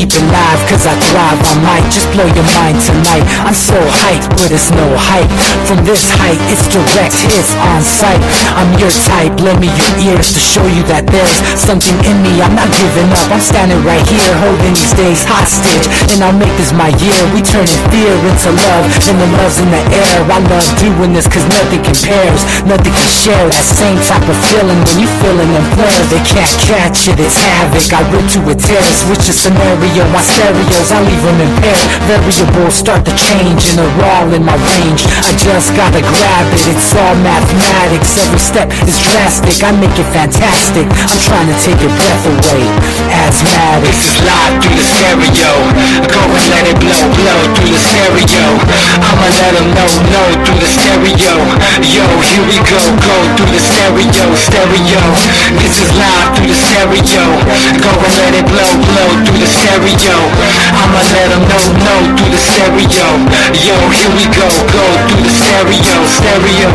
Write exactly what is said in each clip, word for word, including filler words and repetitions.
keep it live, cause I thrive. I might just blow your mind tonight. I'm so hyped, but it's no hype. From this height, it's direct hits on sight. I'm your type, lend me your ears to show you that there's something in me. I'm not giving up, I'm standing right here, holding these days hostage. And I'll make this my year. We turning fear into love, and the love's in the air. I love doing this cause nothing compares. Nothing can share that same type of feeling when you feeling them flares. They can't catch it, it's havoc. I rip to a tear, switch the scenario. My stereos, I leave them impaired. Variables start to change and they're all in my range. I just gotta grab it, it's all mathematics. Every step is drastic, I make it fantastic. I'm trying to take your breath away. Asthmatic. This is live through the stereo. Go and let it blow, blow through the stereo. I'ma let them know, know through the stereo. Yo, here we go, go through the stereo, stereo. This is live through the stereo. Go and let it blow, blow through the stereo. I'ma let them know, know through the stereo. Yo, here we go, go through the stereo, stereo.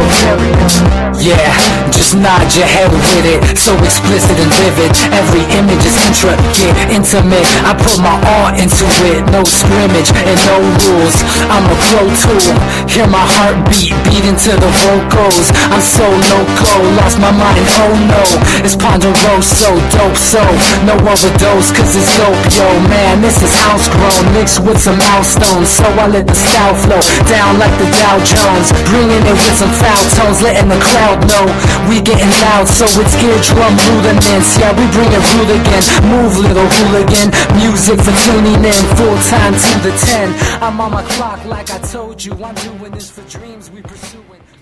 Yeah, just nod your head with it, so explicit and vivid. Every image is intricate, intimate. I put my all into it, no scrimmage and no rules. I'm a pro tool, hear my heartbeat beat into the vocals. I'm so loco, lost my mind, oh no. It's Ponderoso, dope, so no overdose, cause it's dope, yo. Man, this is house grown, mixed with some milestones. So I let the style flow down like the Dow Jones, bringing it with some foul tones, letting the crowd know we getting loud, so it's eardrum rudiments. Yeah, we bring it rude again. Move, little hooligan. Music for tuning in, full time to the ten. I'm on my clock like I told you. I'm doing this for dreams we pursuing.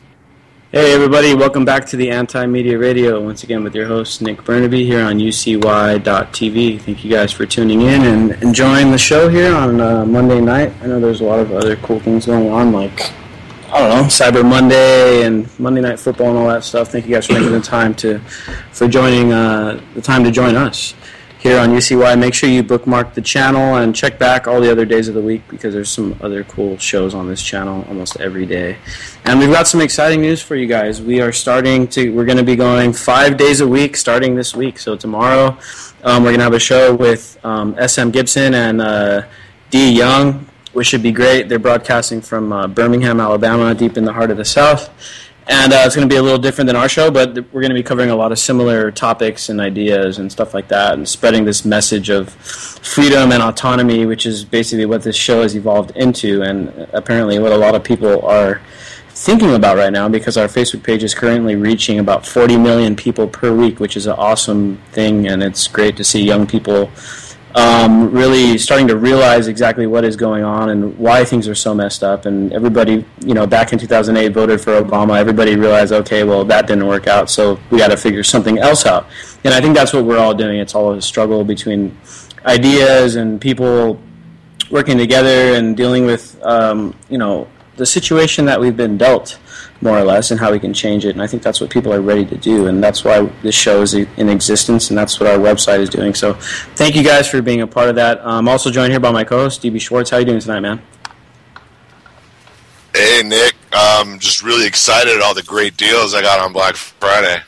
Hey everybody, welcome back to the Anti-Media Radio. Once again with your host Nick Burnaby here on U C Y dot T V. Thank you guys for tuning in and enjoying the show here on uh, Monday night. I know there's a lot of other cool things going on, like I don't know, Cyber Monday and Monday Night Football and all that stuff. Thank you guys for making the time to, for joining, uh, the time to join us here on U C Y. Make sure you bookmark the channel and check back all the other days of the week because there's some other cool shows on this channel almost every day. And we've got some exciting news for you guys. We are starting to, we're going to be going five days a week starting this week. So tomorrow um, we're going to have a show with um, S M Gibson and uh, D. Young, which should be great. They're broadcasting from uh, Birmingham, Alabama, deep in the heart of the South. And uh, it's going to be a little different than our show, but we're going to be covering a lot of similar topics and ideas and stuff like that, and spreading this message of freedom and autonomy, which is basically what this show has evolved into, and apparently what a lot of people are thinking about right now, because our Facebook page is currently reaching about forty million people per week, which is an awesome thing, and it's great to see young people Um, really starting to realize exactly what is going on and why things are so messed up. And everybody, you know, back in two thousand eight voted for Obama. Everybody realized, okay, well, that didn't work out, so we got to figure something else out. And I think that's what we're all doing. It's all a struggle between ideas and people working together and dealing with, um, you know, the situation that we've been dealt, more or less, and how we can change it. And I think that's what people are ready to do, and that's why this show is in existence, and that's what our website is doing. So thank you guys for being a part of that. I'm also joined here by my co-host, D B Schwartz. How are you doing tonight, man? Hey, Nick. Um, just really excited at all the great deals I got on Black Friday.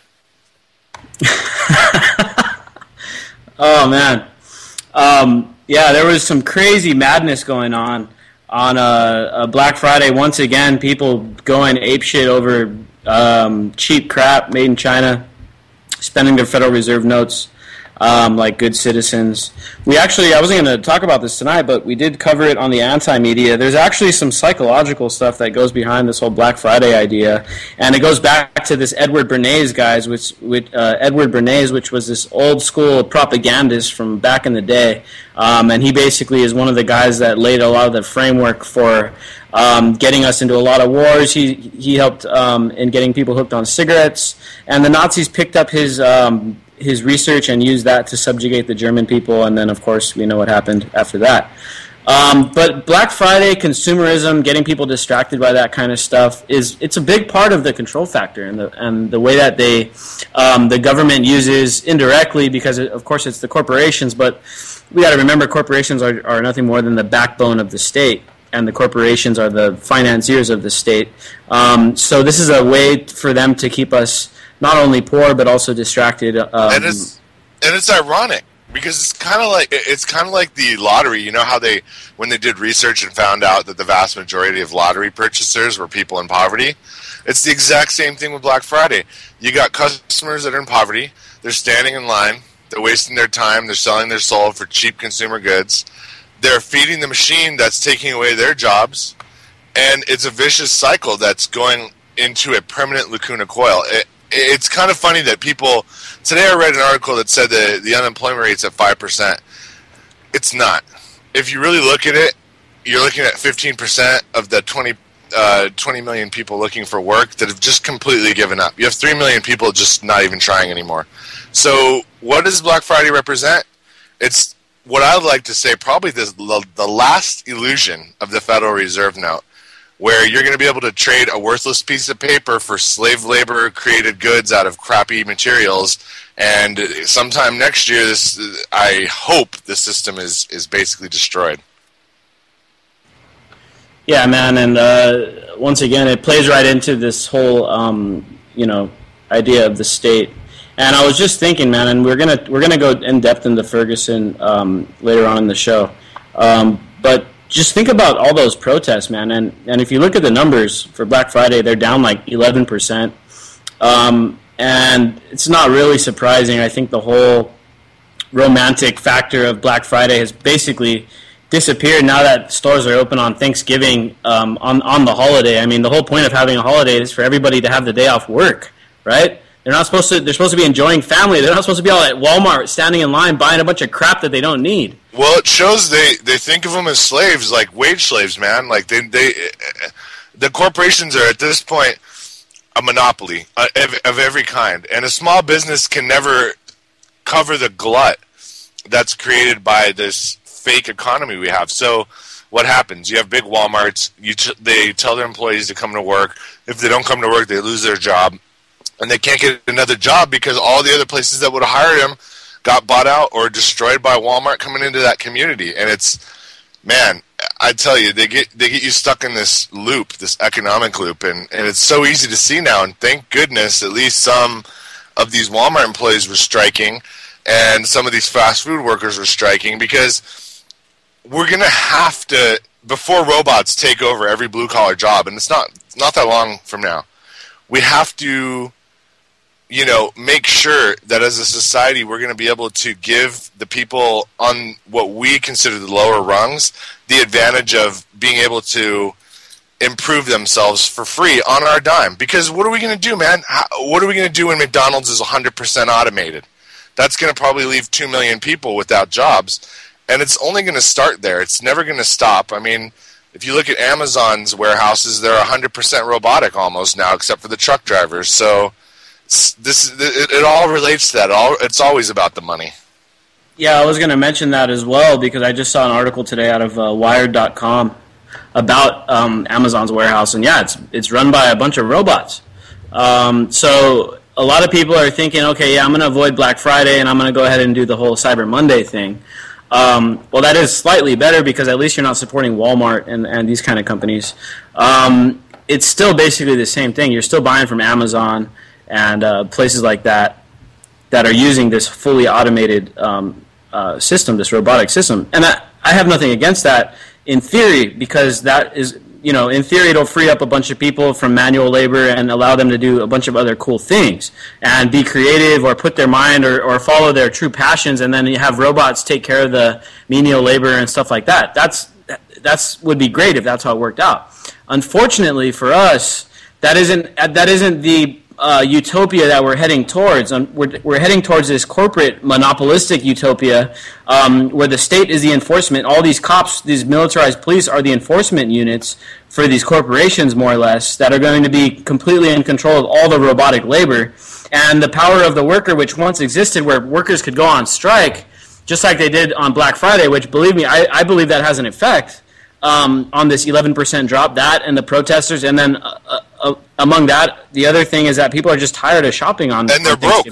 Oh, man. Um, yeah, there was some crazy madness going on. On a, a Black Friday, once again, people going apeshit over um, cheap crap made in China, spending their Federal Reserve notes um, like good citizens. We actually, I wasn't going to talk about this tonight, but we did cover it on the Anti-Media. There's actually some psychological stuff that goes behind this whole Black Friday idea, and it goes back to this Edward Bernays, guys, which, which uh, Edward Bernays, which was this old school propagandist from back in the day. Um, and he basically is one of the guys that laid a lot of the framework for um, getting us into a lot of wars. He he helped um, in getting people hooked on cigarettes, and the Nazis picked up his um, his research and used that to subjugate the German people. And then, of course, we know what happened after that. Um, but Black Friday, consumerism, getting people distracted by that kind of stuff is it's a big part of the control factor, and the and the way that they um, the government uses indirectly, because it, of course it's the corporations, but we got to remember corporations are, are nothing more than the backbone of the state, and the corporations are the financiers of the state. Um, so this is a way for them to keep us not only poor but also distracted. Um, and it's and it's ironic because it's kind of like it's kind of like the lottery. You know how they, when they did research and found out that the vast majority of lottery purchasers were people in poverty? It's the exact same thing with Black Friday. You got customers that are in poverty. They're standing in line. They're wasting their time. They're selling their soul for cheap consumer goods. They're feeding the machine that's taking away their jobs. And it's a vicious cycle that's going into a permanent lacuna coil. It, it's kind of funny that people... Today I read an article that said that the unemployment rate's at five percent. It's not. If you really look at it, you're looking at fifteen percent of the twenty, uh, twenty million people looking for work that have just completely given up. You have three million people just not even trying anymore. So what does Black Friday represent? It's what I would like to say probably the, the last illusion of the Federal Reserve note, where you're going to be able to trade a worthless piece of paper for slave labor created goods out of crappy materials. And sometime next year, this I hope the system is, is basically destroyed. Yeah, man, and uh, once again, it plays right into this whole, um, you know, idea of the state. And I was just thinking, man, and we're gonna we're gonna go in depth into Ferguson um, later on in the show, um, but just think about all those protests, man. And and if you look at the numbers for Black Friday, they're down like eleven percent. Um, and it's not really surprising. I think the whole romantic factor of Black Friday has basically disappeared now that stores are open on Thanksgiving um, on, on the holiday. I mean, the whole point of having a holiday is for everybody to have the day off work, right? They're not supposed to. They're supposed to be enjoying family. They're not supposed to be all at Walmart standing in line buying a bunch of crap that they don't need. Well, it shows they, they think of them as slaves, like wage slaves, man. Like they they the corporations are at this point a monopoly uh, of, of every kind, and a small business can never cover the glut that's created by this fake economy we have. So what happens? You have big Walmarts. You t- they tell their employees to come to work. If they don't come to work, they lose their job. And they can't get another job because all the other places that would have hired them got bought out or destroyed by Walmart coming into that community. And it's, man, I tell you, they get they get you stuck in this loop, this economic loop. And, and it's so easy to see now. And thank goodness at least some of these Walmart employees were striking and some of these fast food workers were striking, because we're going to have to, before robots take over every blue-collar job, and it's not it's not that long from now, we have to, you know, make sure that as a society we're going to be able to give the people on what we consider the lower rungs the advantage of being able to improve themselves for free on our dime. Because what are we going to do, man? How, what are we going to do when McDonald's is one hundred percent automated? That's going to probably leave two million people without jobs. And it's only going to start there. It's never going to stop. I mean, if you look at Amazon's warehouses, they're one hundred percent robotic almost now, except for the truck drivers. So this it, it all relates to that. All it's always about the money. Yeah, I was going to mention that as well, because I just saw an article today out of uh, Wired dot com about um, Amazon's warehouse, and yeah, it's it's run by a bunch of robots. Um, so a lot of people are thinking, okay, yeah, I'm going to avoid Black Friday, and I'm going to go ahead and do the whole Cyber Monday thing. Um, well, that is slightly better, because at least you're not supporting Walmart and, and these kind of companies. Um, it's still basically the same thing. You're still buying from Amazon and uh, places like that that are using this fully automated um, uh, system, this robotic system. And I, I have nothing against that in theory, because that is, you know, in theory it'll free up a bunch of people from manual labor and allow them to do a bunch of other cool things and be creative or put their mind or, or follow their true passions, and then you have robots take care of the menial labor and stuff like that. That's that's would be great if that's how it worked out. Unfortunately for us, that isn't that isn't the uh, utopia that we're heading towards. Um, we're, we're heading towards this corporate monopolistic utopia um, where the state is the enforcement. All these cops, these militarized police are the enforcement units for these corporations, more or less, that are going to be completely in control of all the robotic labor. And the power of the worker, which once existed where workers could go on strike, just like they did on Black Friday, which, believe me, I, I believe that has an effect um, on this eleven percent drop, that and the protesters. And then uh, uh, among that, the other thing is that people are just tired of shopping on And they're on broke.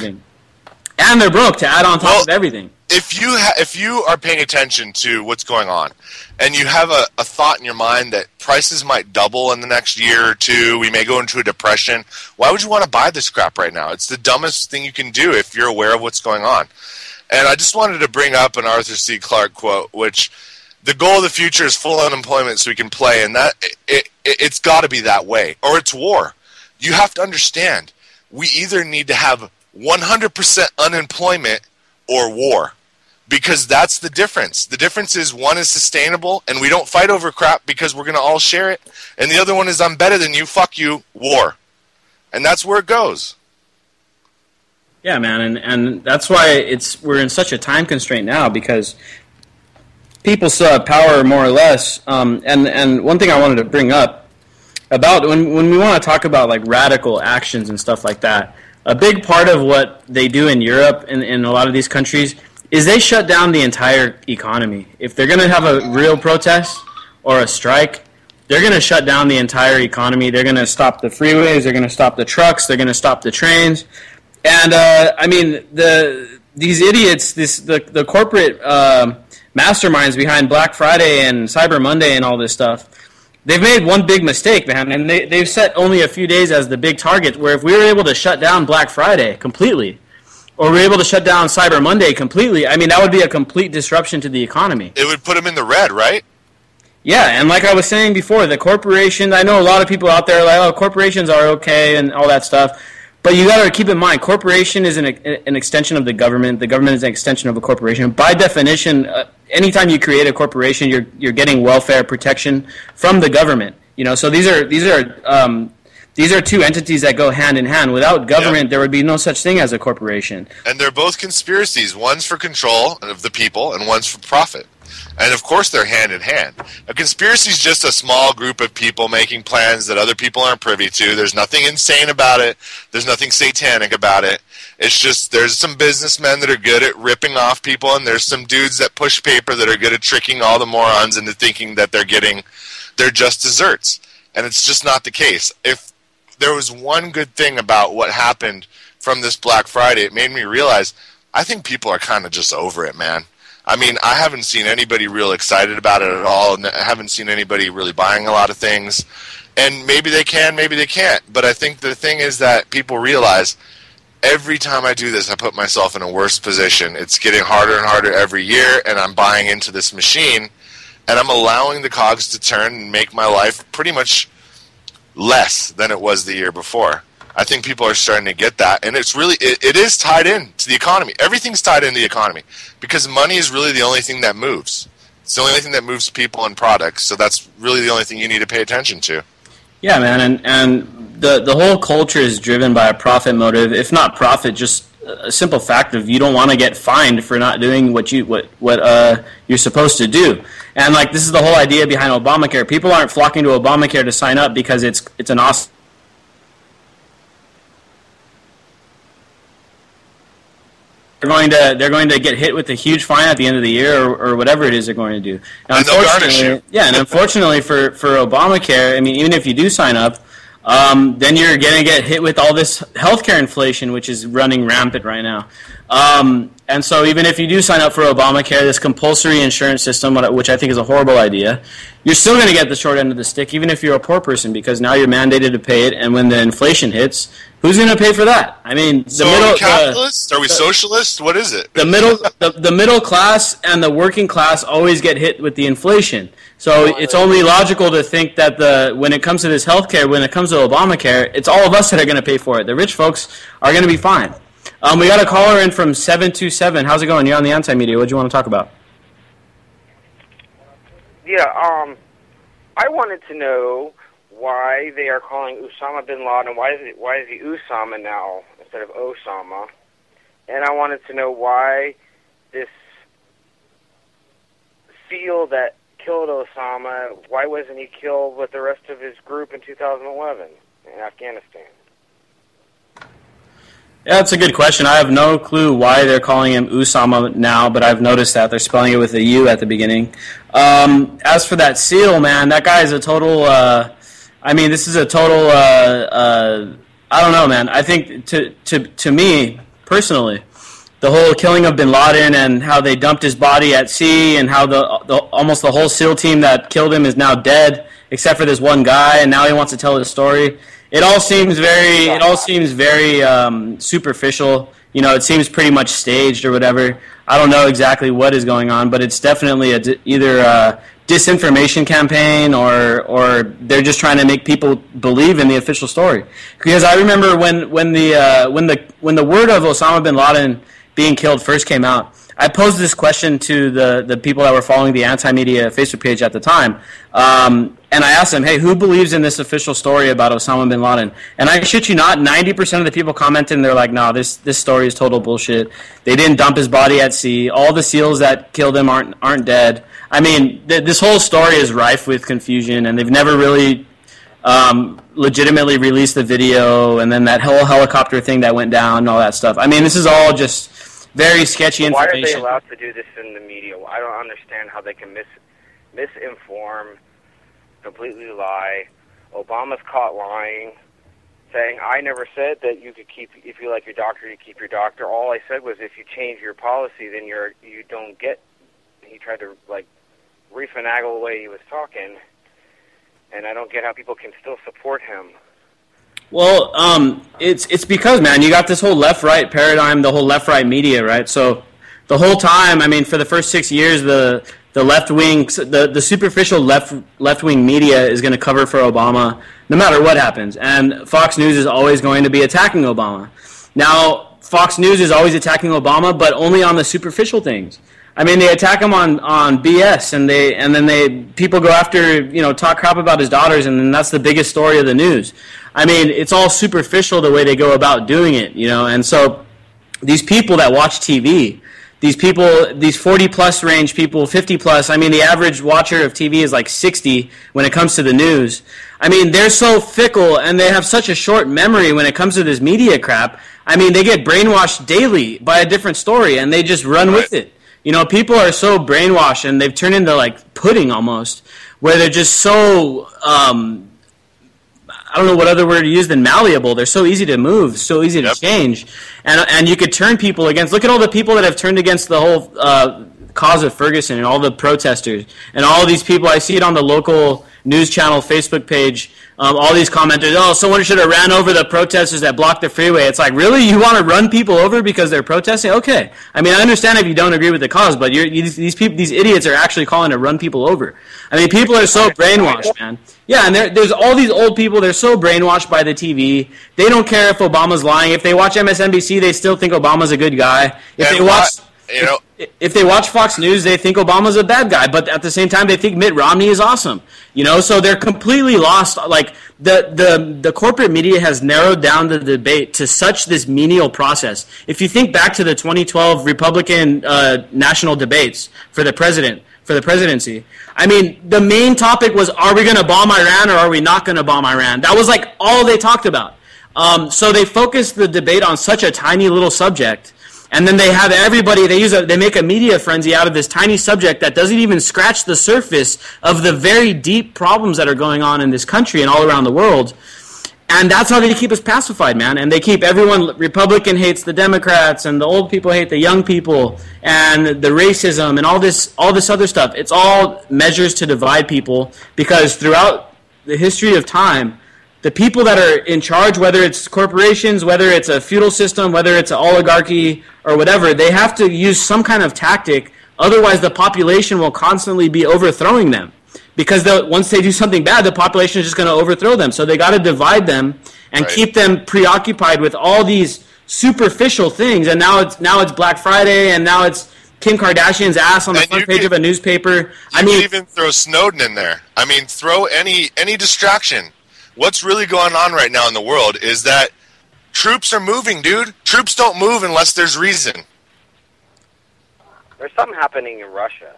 And they're broke, to add on top Well, of everything. If you ha- if you are paying attention to what's going on, and you have a, a thought in your mind that prices might double in the next year or two, we may go into a depression, why would you want to buy this crap right now? It's the dumbest thing you can do if you're aware of what's going on. And I just wanted to bring up an Arthur C. Clarke quote, which the goal of the future is full unemployment so we can play, and that it, it, it's got to be that way, or it's war. You have to understand, we either need to have one hundred percent unemployment or war, because that's the difference. The difference is one is sustainable, and we don't fight over crap because we're going to all share it, and the other one is I'm better than you, fuck you, war. And that's where it goes. Yeah, man, and, and that's why it's we're in such a time constraint now, because people still have power, more or less. Um, and, and one thing I wanted to bring up about when when we want to talk about like radical actions and stuff like that, a big part of what they do in Europe and in a lot of these countries is they shut down the entire economy. If they're going to have a real protest or a strike, they're going to shut down the entire economy. They're going to stop the freeways. They're going to stop the trucks. They're going to stop the trains. And uh, I mean, the these idiots, this the the corporate uh, masterminds behind Black Friday and Cyber Monday and all this stuff, they've made one big mistake, man. And they they've set only a few days as the big target. Where if we were able to shut down Black Friday completely, or we're able to shut down Cyber Monday completely, I mean, that would be a complete disruption to the economy. It would put them in the red, right? Yeah, and like I was saying before, the corporations, I know a lot of people out there are like, oh, corporations are okay and all that stuff. But you got to keep in mind, corporation is an, an extension of the government. The government is an extension of a corporation. By definition, uh, anytime you create a corporation, you're you're getting welfare protection from the government. You know, so these are these are um, these are two entities that go hand in hand. Without government, yeah. there would be no such thing as a corporation. And they're both conspiracies. One's for control of the people, and one's for profit. And of course they're hand in hand. A conspiracy is just a small group of people making plans that other people aren't privy to. There's nothing insane about it. There's nothing satanic about it. It's just there's some businessmen that are good at ripping off people, and there's some dudes that push paper that are good at tricking all the morons into thinking that they're getting they're just desserts. And it's just not the case. If there was one good thing about what happened from this Black Friday, it made me realize I think people are kind of just over it, man. I mean, I haven't seen anybody real excited about it at all, and I haven't seen anybody really buying a lot of things. And maybe they can, maybe they can't. But I think the thing is that people realize every time I do this, I put myself in a worse position. It's getting harder and harder every year, and I'm buying into this machine, and I'm allowing the cogs to turn and make my life pretty much less than it was the year before. I think people are starting to get that, and it's really it, it is tied in to the economy. Everything's tied into the economy because money is really the only thing that moves. It's the only thing that moves people and products, so that's really the only thing you need to pay attention to. Yeah, man, and and the the whole culture is driven by a profit motive. If not profit, just a simple fact of you don't want to get fined for not doing what you what what uh you're supposed to do. And like this is the whole idea behind Obamacare. People aren't flocking to Obamacare to sign up because it's it's an awesome. They're going to they're going to get hit with a huge fine at the end of the year, or, or whatever it is they're going to do. Now, and they'll garnish you. Yeah, and unfortunately for, for Obamacare, I mean, even if you do sign up, um, then you're going to get hit with all this healthcare inflation, which is running rampant right now. Um, and so even if you do sign up for Obamacare, this compulsory insurance system, which I think is a horrible idea, you're still going to get the short end of the stick, even if you're a poor person, because now you're mandated to pay it, and when the inflation hits, who's going to pay for that? I mean, the so middle. Are we capitalists? The, are we socialists? What is it? The middle, the, the middle class and the working class always get hit with the inflation. So it's only logical to think that the when it comes to this healthcare, when it comes to Obamacare, it's all of us that are going to pay for it. The rich folks are going to be fine. Um, we got a caller in from seven two seven. How's it going? You're on the Anti-Media. What do you want to talk about? Yeah, um, I wanted to know why they are calling Osama bin Laden. Why is it? Why is he Osama now instead of Osama? And I wanted to know why this SEAL that killed Osama, why wasn't he killed with the rest of his group in two thousand eleven in Afghanistan? Yeah, that's a good question. I have no clue why they're calling him Osama now, but I've noticed that they're spelling it with a U at the beginning. Um, as for that SEAL, man, that guy is a total. Uh, I mean, this is a total. Uh, uh, I don't know, man. I think to to to me personally, the whole killing of bin Laden and how they dumped his body at sea, and how the, the almost the whole SEAL team that killed him is now dead, except for this one guy, and now he wants to tell his story. It all seems very. It all seems very um, superficial. you know, it seems pretty much staged or whatever. I don't know exactly what is going on, but it's definitely a di- either a disinformation campaign or or they're just trying to make people believe in the official story. Because I remember when when the uh, when the when the word of Osama bin Laden being killed first came out, I posed this question to the, the people that were following the Anti-Media Facebook page at the time, um, and I asked them, hey, who believes in this official story about Osama bin Laden? And I shit you not, ninety percent of the people commented, and they're like, no, this this story is total bullshit. They didn't dump his body at sea. All the SEALs that killed him aren't aren't dead. I mean, th- this whole story is rife with confusion, and they've never really um, legitimately released the video, and then that whole helicopter thing that went down and all that stuff. I mean, this is all just very sketchy information. Why are they allowed to do this in the media? I don't understand how they can mis misinform, completely lie. Obama's caught lying, saying, I never said that you could keep, if you like your doctor, you keep your doctor. All I said was if you change your policy, then you're, you don't get, he tried to, like, refinagle the way he was talking, and I don't get how people can still support him. Well, um, it's it's because, man, you got this whole left-right paradigm, the whole left-right media, right? So the whole time, I mean, for the first six years, the the left-wing, the, the superficial left left-wing media is going to cover for Obama no matter what happens. And Fox News is always going to be attacking Obama. Now, Fox News is always attacking Obama, but only on the superficial things. I mean, they attack him on, on B S, and they and then they people go after, you know, talk crap about his daughters, and then that's the biggest story of the news. I mean, it's all superficial the way they go about doing it, you know. And so these people that watch T V, these people, these forty plus range people, fifty plus, I mean, the average watcher of T V is like sixty when it comes to the news. I mean, they're so fickle, and they have such a short memory when it comes to this media crap. I mean, they get brainwashed daily by a different story, and they just run with it. You know, people are so brainwashed, and they've turned into, like, pudding almost, where they're just so, um, I don't know what other word to use than malleable. They're so easy to move, so easy to yep. change. And and you could turn people against, look at all the people that have turned against the whole uh, cause of Ferguson and all the protesters. And all these people, I see it on the local news channel Facebook page, um, all these commenters, oh, someone should have ran over the protesters that blocked the freeway. It's like, really? You want to run people over because they're protesting? Okay. I mean, I understand if you don't agree with the cause, but you're, you, these people, these idiots are actually calling to run people over. I mean, people are so brainwashed, man. Yeah, and there, there's all these old people, they're so brainwashed by the T V. They don't care if Obama's lying. If they watch M S N B C, they still think Obama's a good guy. If and they watch... What? You know, if, if they watch Fox News, they think Obama's a bad guy, but at the same time, they think Mitt Romney is awesome. You know, so they're completely lost. Like the the the corporate media has narrowed down the debate to such this menial process. If you think back to the twenty twelve Republican uh, national debates for the president for the presidency, I mean, the main topic was: are we going to bomb Iran or are we not going to bomb Iran? That was like all they talked about. Um, so they focused the debate on such a tiny little subject. And then they have everybody, they use a, they make a media frenzy out of this tiny subject that doesn't even scratch the surface of the very deep problems that are going on in this country and all around the world. And that's how they keep us pacified, man. And they keep everyone, Republican hates the Democrats, and the old people hate the young people, and the racism and all this, all this other stuff. It's all measures to divide people, because throughout the history of time, the people that are in charge, whether it's corporations, whether it's a feudal system, whether it's an oligarchy or whatever, they have to use some kind of tactic. Otherwise, the population will constantly be overthrowing them. Because once they do something bad, the population is just going to overthrow them. So they got to divide them and right. keep them preoccupied with all these superficial things. And now it's now it's Black Friday, and now it's Kim Kardashian's ass on the and front page could, of a newspaper. I mean, even throw Snowden in there. I mean, throw any any distraction. What's really going on right now in the world is that troops are moving, dude. Troops don't move unless there's reason. There's something happening in Russia.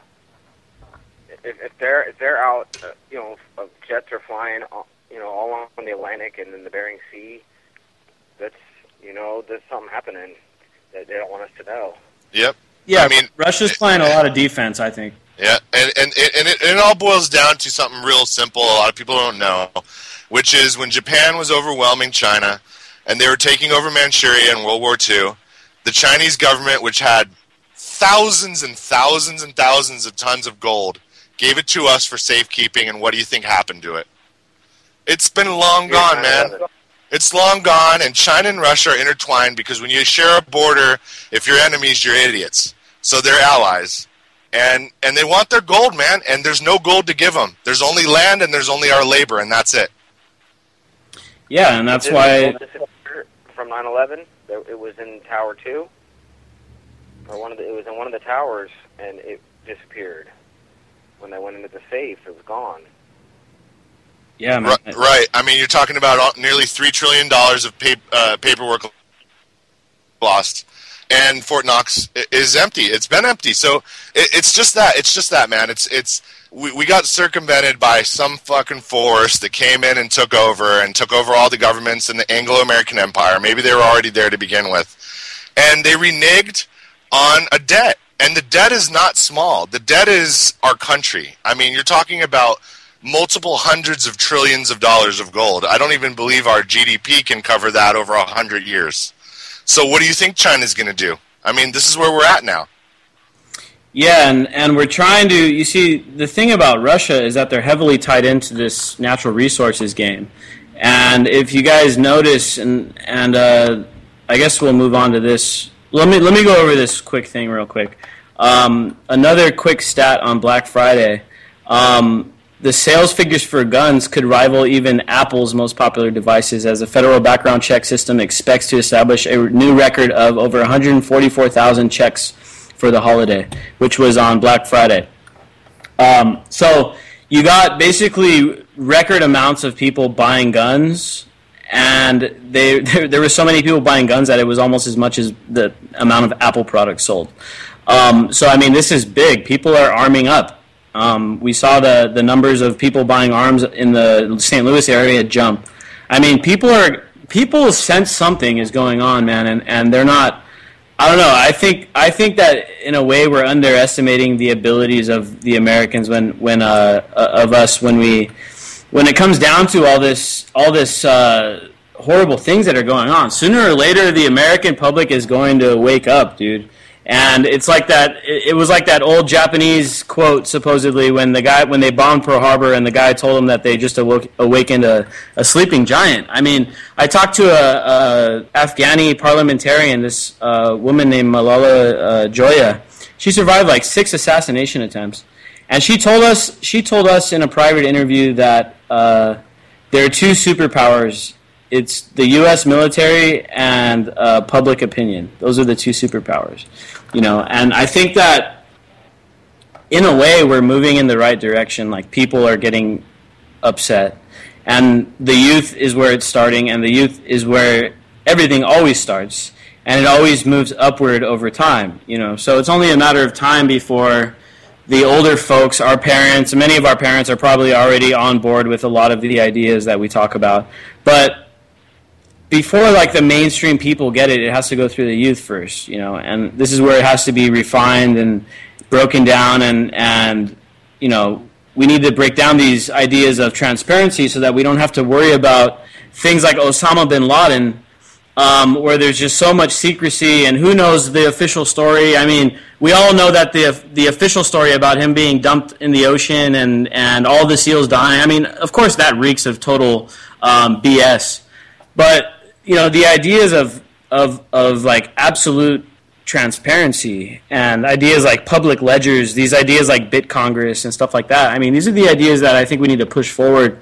If, if they're if they're out, uh, you know, jets are flying, you know, all along the Atlantic and in the Bering Sea. That's you know, there's something happening that they don't want us to know. Yep. Yeah, I mean, Russia's playing a lot of defense, I think. Yeah, and and and it, it all boils down to something real simple. A lot of people don't know. Which is when Japan was overwhelming China and they were taking over Manchuria in World War Two, the Chinese government, which had thousands and thousands and thousands of tons of gold, gave it to us for safekeeping, and what do you think happened to it? It's been long gone, man. It's long gone, and China and Russia are intertwined because when you share a border, if you're enemies, you're idiots. So they're allies. And and they want their gold, man, and there's no gold to give them. There's only land and there's only our labor, and that's it. Yeah, and that's why... From nine eleven, it was in Tower two, or one of the, it was in one of the towers, and it disappeared. When they went into the safe, it was gone. Yeah, man. Right, right. I mean, you're talking about nearly three trillion dollars of pap- uh, paperwork lost, and Fort Knox is empty. It's been empty. So it, it's just that. It's just that, man. It's it's we, we got circumvented by some fucking force that came in and took over and took over all the governments in the Anglo-American Empire. Maybe they were already there to begin with, and they reneged on a debt. And the debt is not small. The debt is our country. I mean, you're talking about multiple hundreds of trillions of dollars of gold. I don't even believe our G D P can cover that over a hundred years. So what do you think China's going to do? I mean, this is where we're at now. Yeah, and, and we're trying to, you see, the thing about Russia is that they're heavily tied into this natural resources game. And if you guys notice, and and uh, I guess we'll move on to this. Let me, let me go over this quick thing real quick. Um, another quick stat on Black Friday. Um, The sales figures for guns could rival even Apple's most popular devices, as the federal background check system expects to establish a new record of over one hundred forty-four thousand checks for the holiday, which was on Black Friday. Um, so you got basically record amounts of people buying guns, and they, there, there were so many people buying guns that it was almost as much as the amount of Apple products sold. Um, so, I mean, this is big. People are arming up. Um, we saw the, the numbers of people buying arms in the Saint Louis area jump. I mean, people are people sense something is going on, man, and, and they're not. I don't know. I think I think that in a way we're underestimating the abilities of the Americans when when uh, of us when we when it comes down to all this all this uh, horrible things that are going on. Sooner or later, the American public is going to wake up, dude. And it's like that. It was like that old Japanese quote, supposedly, when the guy when they bombed Pearl Harbor, and the guy told them that they just awoke, awakened a, a sleeping giant. I mean, I talked to a, a Afghani parliamentarian, this uh, woman named Malala uh, Joya. She survived like six assassination attempts, and she told us she told us in a private interview that uh, there are two superpowers. It's the U S military and uh, public opinion. Those are the two superpowers, you know. And I think that, in a way, we're moving in the right direction. Like, people are getting upset, and the youth is where it's starting, and the youth is where everything always starts, and it always moves upward over time, you know. So it's only a matter of time before the older folks, our parents, many of our parents are probably already on board with a lot of the ideas that we talk about, but before, like, the mainstream people get it, it has to go through the youth first, you know, and this is where it has to be refined and broken down, and, and you know, we need to break down these ideas of transparency so that we don't have to worry about things like Osama bin Laden, um, where there's just so much secrecy, and who knows the official story. I mean, we all know that the the official story about him being dumped in the ocean and, and all the SEALs dying, I mean, of course that reeks of total um, B S, but you know, the ideas of, of of like absolute transparency and ideas like public ledgers, these ideas like BitCongress and stuff like that. I mean, these are the ideas that I think we need to push forward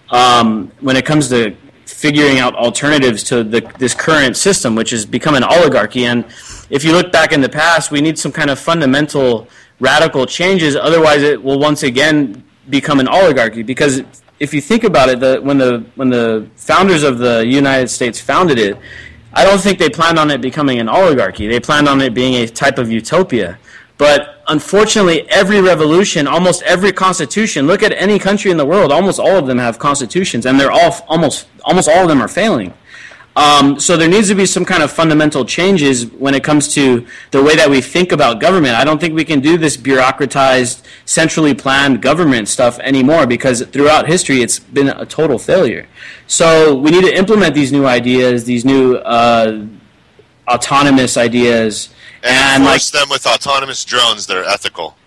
um, when it comes to figuring out alternatives to the, this current system, which has become an oligarchy. And if you look back in the past, we need some kind of fundamental radical changes. Otherwise, it will once again become an oligarchy, because if you think about it, the, when the when the founders of the United States founded it, I don't think they planned on it becoming an oligarchy. They planned on it being a type of utopia. But unfortunately, every revolution, almost every constitution, look at any country in the world, almost all of them have constitutions, and they're all almost almost all of them are failing. Um, so there needs to be some kind of fundamental changes when it comes to the way that we think about government. I don't think we can do this bureaucratized, centrally planned government stuff anymore, because throughout history it's been a total failure. So we need to implement these new ideas, these new uh, autonomous ideas, and, and force like, them with autonomous drones that are ethical.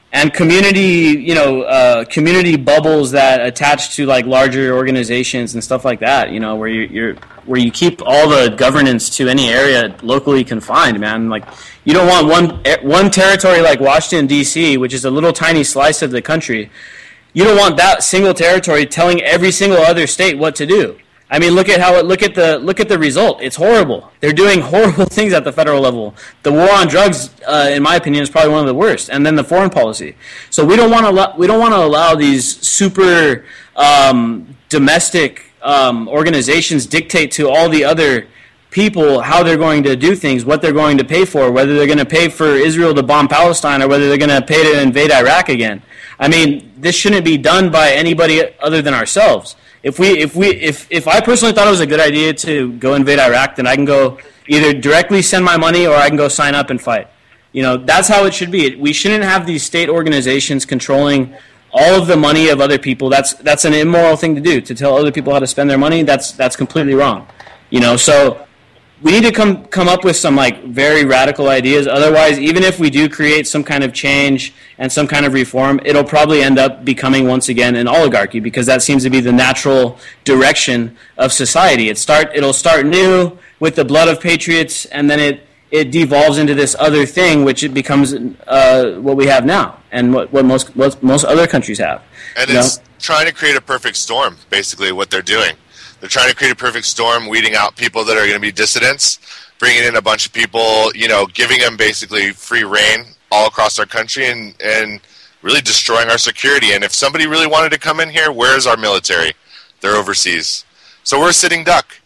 and community, you know, uh, community bubbles that attach to like larger organizations and stuff like that. You know, where you, you're where you keep all the governance to any area locally confined, man. Like, you don't want one one territory like Washington D C, which is a little tiny slice of the country. You don't want that single territory telling every single other state what to do. I mean, look at how it look at the look at the result. It's horrible. They're doing horrible things at the federal level. The war on drugs, uh, in my opinion, is probably one of the worst. And then the foreign policy. So we don't want to allow, we don't want to allow these super um, domestic um, organizations dictate to all the other people how they're going to do things, what they're going to pay for, whether they're going to pay for Israel to bomb Palestine or whether they're going to pay to invade Iraq again. I mean, this shouldn't be done by anybody other than ourselves. If we, if we, if, if I personally thought it was a good idea to go invade Iraq, then I can go either directly send my money or I can go sign up and fight. You know, that's how it should be. We shouldn't have these state organizations controlling all of the money of other people. That's that's an immoral thing to do. To tell other people how to spend their money, that's that's completely wrong. You know, so we need to come come up with some like very radical ideas. Otherwise, even if we do create some kind of change and some kind of reform, it'll probably end up becoming once again an oligarchy, because that seems to be the natural direction of society. It start it'll start new with the blood of patriots, and then it it devolves into this other thing, which it becomes uh, what we have now, and what, what most what most other countries have. And it's know? trying to create a perfect storm, basically, what they're doing. They're trying to create a perfect storm, weeding out people that are going to be dissidents, bringing in a bunch of people, you know, giving them basically free reign all across our country, and, and really destroying our security. And if somebody really wanted to come in here, where's our military? They're overseas. So we're a sitting duck.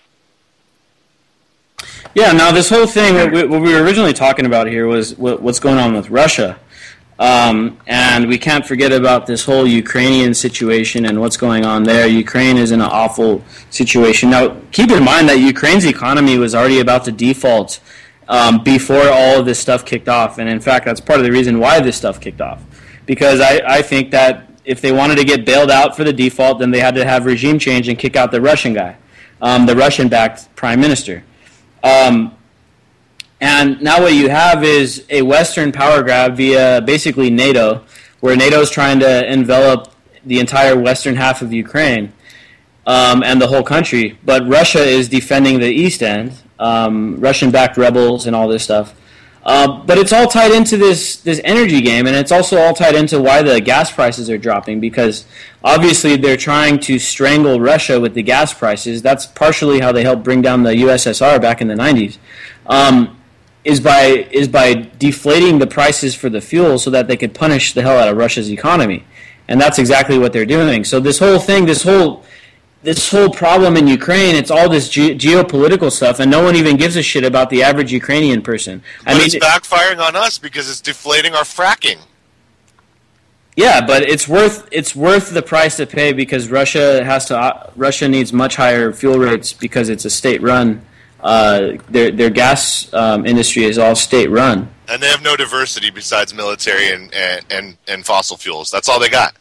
Yeah, now this whole thing, what we, what we were originally talking about here was what, what's going on with Russia. Um, and we can't forget about this whole Ukrainian situation and what's going on there. Ukraine is in an awful situation. Now, keep in mind that Ukraine's economy was already about to default um, before all of this stuff kicked off. And in fact, that's part of the reason why this stuff kicked off. Because I, I think that if they wanted to get bailed out for the default, then they had to have regime change and kick out the Russian guy, um, the Russian-backed prime minister. Um, And now what you have is a Western power grab via basically NATO, where NATO is trying to envelop the entire western half of Ukraine um, and the whole country. But Russia is defending the east end, um, Russian-backed rebels and all this stuff. Uh, but it's all tied into this, this energy game, and it's also all tied into why the gas prices are dropping, because obviously they're trying to strangle Russia with the gas prices. That's partially how they helped bring down the U S S R back in the nineties. Um, is by is by deflating the prices for the fuel so that they could punish the hell out of Russia's economy. And that's exactly what they're doing. So this whole thing, this whole this whole problem in Ukraine, it's all this ge- geopolitical stuff, and no one even gives a shit about the average Ukrainian person. But I mean, it's backfiring on us because it's deflating our fracking. Yeah, but it's worth it's worth the price to pay, because Russia has to uh, Russia needs much higher fuel rates because it's a state-run. Uh, their their gas um, industry is all state-run. And they have no diversity besides military and, and, and, and fossil fuels. That's all they got.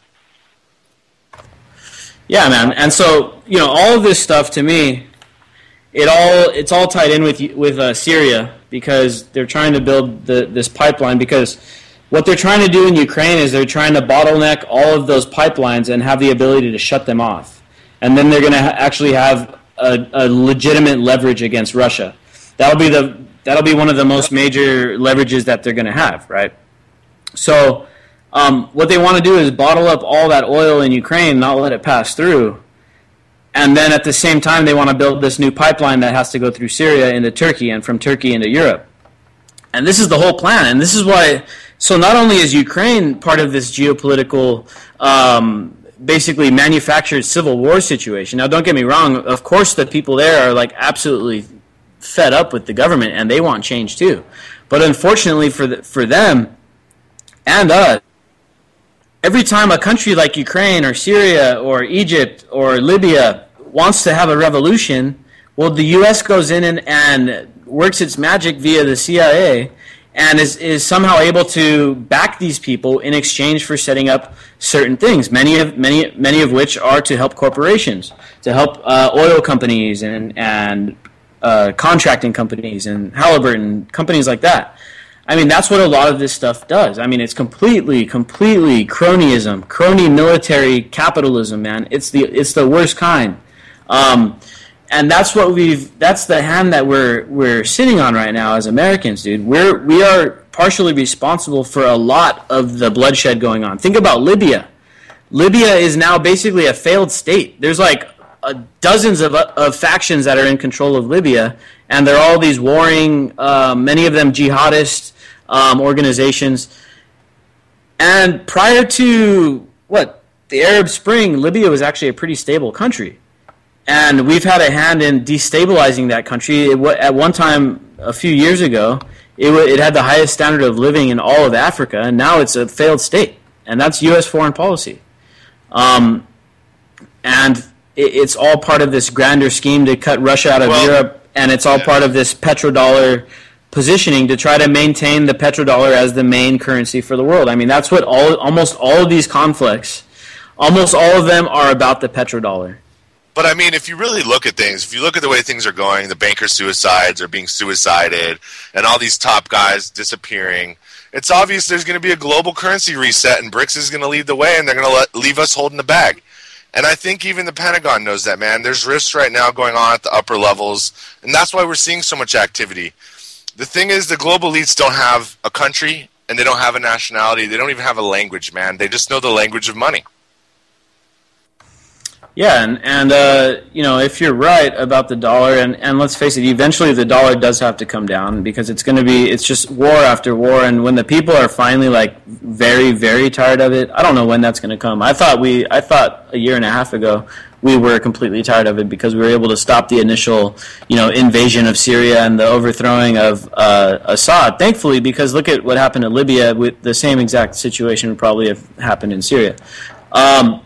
Yeah, man. And so, you know, all of this stuff, to me, it all it's all tied in with with uh, Syria, because they're trying to build the, this pipeline, because what they're trying to do in Ukraine is they're trying to bottleneck all of those pipelines and have the ability to shut them off. And then they're going to ha- actually have A, a legitimate leverage against Russia. That'll be the that'll be one of the most major leverages that they're going to have, right? So, um, what they want to do is bottle up all that oil in Ukraine, not let it pass through, and then at the same time they want to build this new pipeline that has to go through Syria into Turkey, and from Turkey into Europe. And this is the whole plan. And this is why. So not only is Ukraine part of this geopolitical Um, basically manufactured civil war situation. Now, don't get me wrong. Of course, the people there are like absolutely fed up with the government, and they want change too. But unfortunately for the, for them and us, every time a country like Ukraine or Syria or Egypt or Libya wants to have a revolution, well, the U S goes in and, and works its magic via the C I A, and is, is somehow able to back these people in exchange for setting up certain things, many of many many of which are to help corporations, to help uh, oil companies and and uh, contracting companies and Halliburton, companies like that. I mean, that's what a lot of this stuff does. I mean, it's completely, completely cronyism, crony military capitalism, man. It's the it's the worst kind, um, and that's what we've. That's the hand that we're we're sitting on right now as Americans, dude. We're we are partially responsible for a lot of the bloodshed going on. Think about Libya. Libya is now basically a failed state. There's like uh, dozens of of factions that are in control of Libya, and they're all these warring, uh, many of them jihadist. Um, organizations. And prior to, what, the Arab Spring, Libya was actually a pretty stable country. And we've had a hand in destabilizing that country. It, at one time, a few years ago, it, it had the highest standard of living in all of Africa, and now it's a failed state. And that's U S foreign policy. Um, and it, it's all part of this grander scheme to cut Russia out of well, Europe, and it's all yeah. part of this petrodollar positioning to try to maintain the petrodollar as the main currency for the world. I mean, that's what all almost all of these conflicts, almost all of them are about the petrodollar. But I mean, if you really look at things, if you look at the way things are going, the banker suicides are being suicided, and all these top guys disappearing, it's obvious there's going to be a global currency reset, and BRICS is going to lead the way, and they're going to let, leave us holding the bag. And I think even the Pentagon knows that, man. There's risks right now going on at the upper levels, and that's why we're seeing so much activity. The thing is, the global elites don't have a country, and they don't have a nationality. They don't even have a language, man. They just know the language of money. Yeah, and, and uh, you know, if you're right about the dollar, and, and let's face it, eventually the dollar does have to come down because it's going to be, it's just war after war, and when the people are finally, like, very, very tired of it, I don't know when that's going to come. I thought we, I thought a year and a half ago we were completely tired of it because we were able to stop the initial, you know, invasion of Syria and the overthrowing of uh, Assad. Thankfully, because look at what happened in Libya. With the same exact situation would probably have happened in Syria. Um,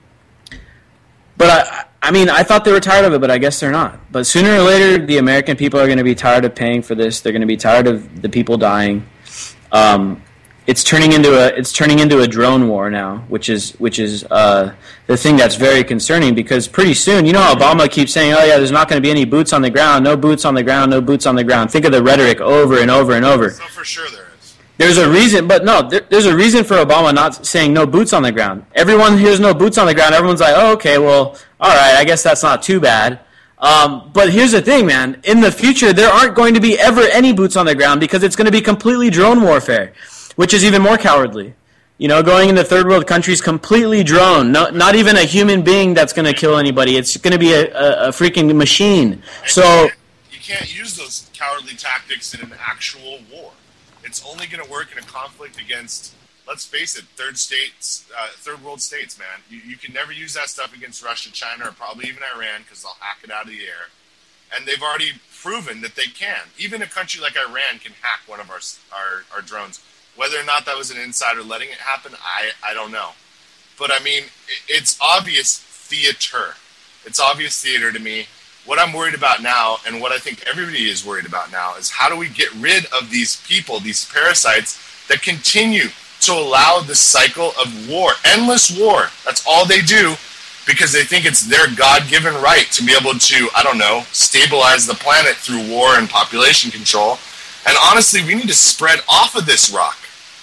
but I, I mean, I thought they were tired of it, but I guess they're not. But sooner or later, the American people are going to be tired of paying for this. They're going to be tired of the people dying. Um, It's turning into a it's turning into a drone war now, which is which is uh, the thing that's very concerning because pretty soon, you know, how Obama keeps saying, "Oh yeah, there's not going to be any boots on the ground, no boots on the ground, no boots on the ground." Think of the rhetoric over and over and over. So for sure there is. There's a reason, but no, there, there's a reason for Obama not saying no boots on the ground. Everyone hears no boots on the ground. Everyone's like, "Oh, okay, well, all right, I guess that's not too bad." Um, but here's the thing, man. In the future, there aren't going to be ever any boots on the ground because it's going to be completely drone warfare. Which is even more cowardly. You know, going into third world countries completely drone. No, not even a human being that's going to kill anybody. It's going to be a, a, a freaking machine. And so you can't, you can't use those cowardly tactics in an actual war. It's only going to work in a conflict against, let's face it, third states, uh, third world states, man. You, you can never use that stuff against Russia, China, or probably even Iran because they'll hack it out of the air. And they've already proven that they can. Even a country like Iran can hack one of our our, our drones. Whether or not that was an insider letting it happen, I, I don't know. But, I mean, it's obvious theater. It's obvious theater to me. What I'm worried about now, and what I think everybody is worried about now, is how do we get rid of these people, these parasites, that continue to allow the cycle of war, endless war. That's all they do because they think it's their God-given right to be able to, I don't know, stabilize the planet through war and population control. And honestly, we need to spread off of this rock.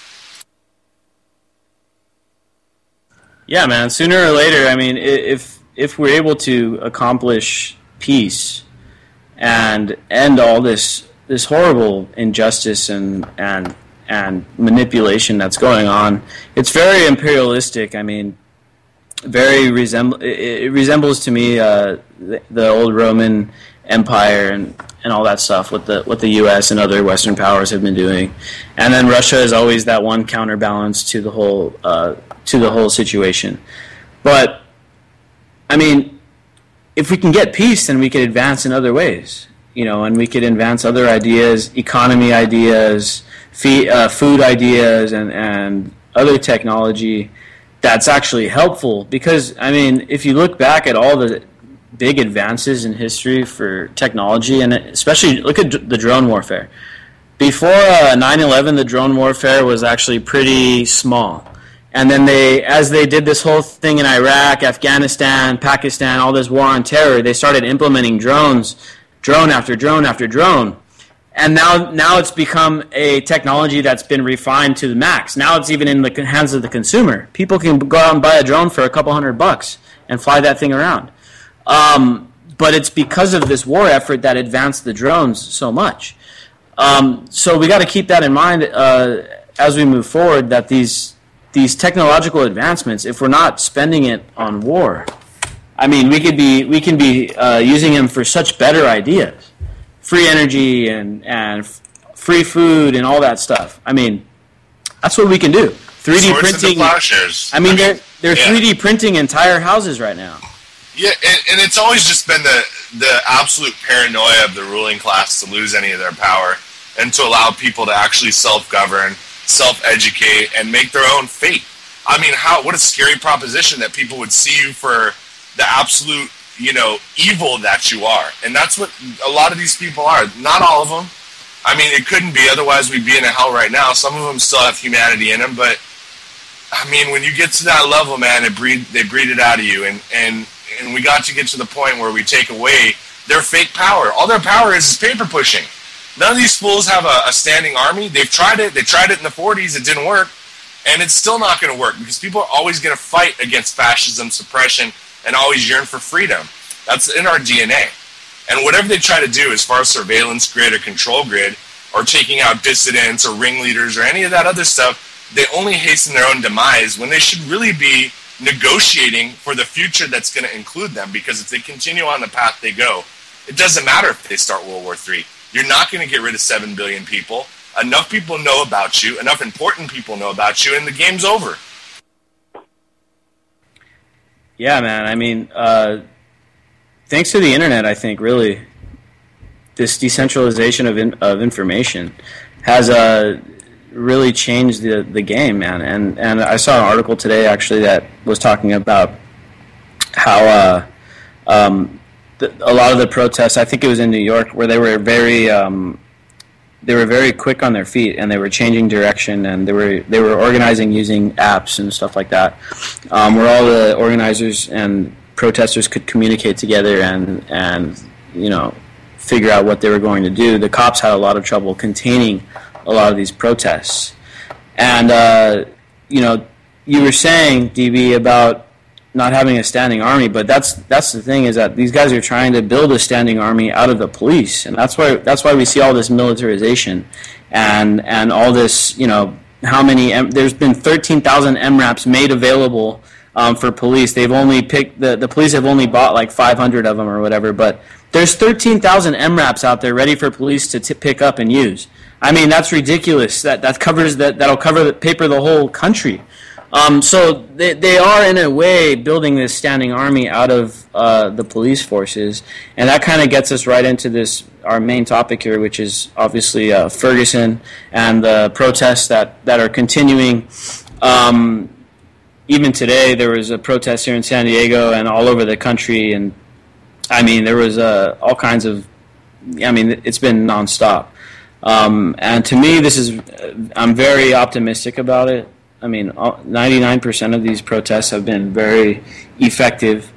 Yeah, man. Sooner or later, I mean, if if we're able to accomplish peace and end all this this horrible injustice and and and manipulation that's going on, it's very imperialistic. I mean, very resemble it, it resembles to me uh, the, the old Roman Empire and. and all that stuff, what the what the U S and other Western powers have been doing, and then Russia is always that one counterbalance to the whole uh, to the whole situation. But I mean, if we can get peace, then we could advance in other ways, you know, and we could advance other ideas, economy ideas, fee, uh, food ideas, and and other technology that's actually helpful. Because I mean, if you look back at all the big advances in history for technology, and especially look at the drone warfare. Before uh, nine eleven, the drone warfare was actually pretty small. And then they, as they did this whole thing in Iraq, Afghanistan, Pakistan, all this war on terror, they started implementing drones, drone after drone after drone. And now, now it's become a technology that's been refined to the max. Now it's even in the hands of the consumer. People can go out and buy a drone for a couple hundred bucks and fly that thing around. Um, but it's because of this war effort that advanced the drones so much. Um, so we got to keep that in mind uh, as we move forward. That these these technological advancements, if we're not spending it on war, I mean, we could be we can be uh, using them for such better ideas. Free energy and, and f- free food and all that stuff. I mean, that's what we can do. three D Swords printing. into plowshares. I mean, I mean they're they're yeah. three D printing entire houses right now. Yeah, and, and it's always just been the the absolute paranoia of the ruling class to lose any of their power and to allow people to actually self-govern, self-educate, and make their own fate. I mean, how what a scary proposition that people would see you for the absolute, you know, evil that you are. And that's what a lot of these people are. Not all of them. I mean, it couldn't be, otherwise we'd be in a hell right now. Some of them still have humanity in them, but I mean, when you get to that level, man, it breed, they breed it out of you. And, and, and we got to get to the point where we take away their fake power. All their power is is paper pushing. None of these fools have a, a standing army. They've tried it. They tried it in the forties. It didn't work. And it's still not going to work because people are always going to fight against fascism, suppression, and always yearn for freedom. That's in our D N A. And whatever they try to do as far as surveillance grid or control grid or taking out dissidents or ringleaders or any of that other stuff, they only hasten their own demise when they should really be negotiating for the future that's going to include them, because if they continue on the path they go, it doesn't matter if they start World War Three. You're not going to get rid of seven billion people. Enough people know about you, enough important people know about you, and the game's over. Yeah, man. I mean, uh, thanks to the internet, I think, really, this decentralization of in, of information has uh, really changed the the game, man. And and I saw an article today, actually, that was talking about how uh, um, the, a lot of the protests, I think it was in New York, where they were very um, they were very quick on their feet, and they were changing direction, and they were they were organizing using apps and stuff like that, um, where all the organizers and protesters could communicate together and and you know figure out what they were going to do. The cops had a lot of trouble containing a lot of these protests, and uh, you know you were saying, D B, about not having a standing army, but that's that's the thing, is that these guys are trying to build a standing army out of the police, and that's why that's why we see all this militarization and and all this, you know, how many M, there's been thirteen thousand M RAPs made available um, for police. They've only picked the the police have only bought like five hundred of them or whatever, but there's thirteen thousand M RAPs out there ready for police to t- pick up and use. I mean, that's ridiculous. That that covers that that'll cover the paper the whole country. Um, so they, they are, in a way, building this standing army out of uh, the police forces, and that kind of gets us right into this, our main topic here, which is obviously uh, Ferguson and the protests that, that are continuing. Um, even today, there was a protest here in San Diego and all over the country, and I mean, there was uh, all kinds of, I mean, it's been nonstop. Um, and to me, this is, I'm very optimistic about it. I mean, ninety-nine percent of these protests have been very effective,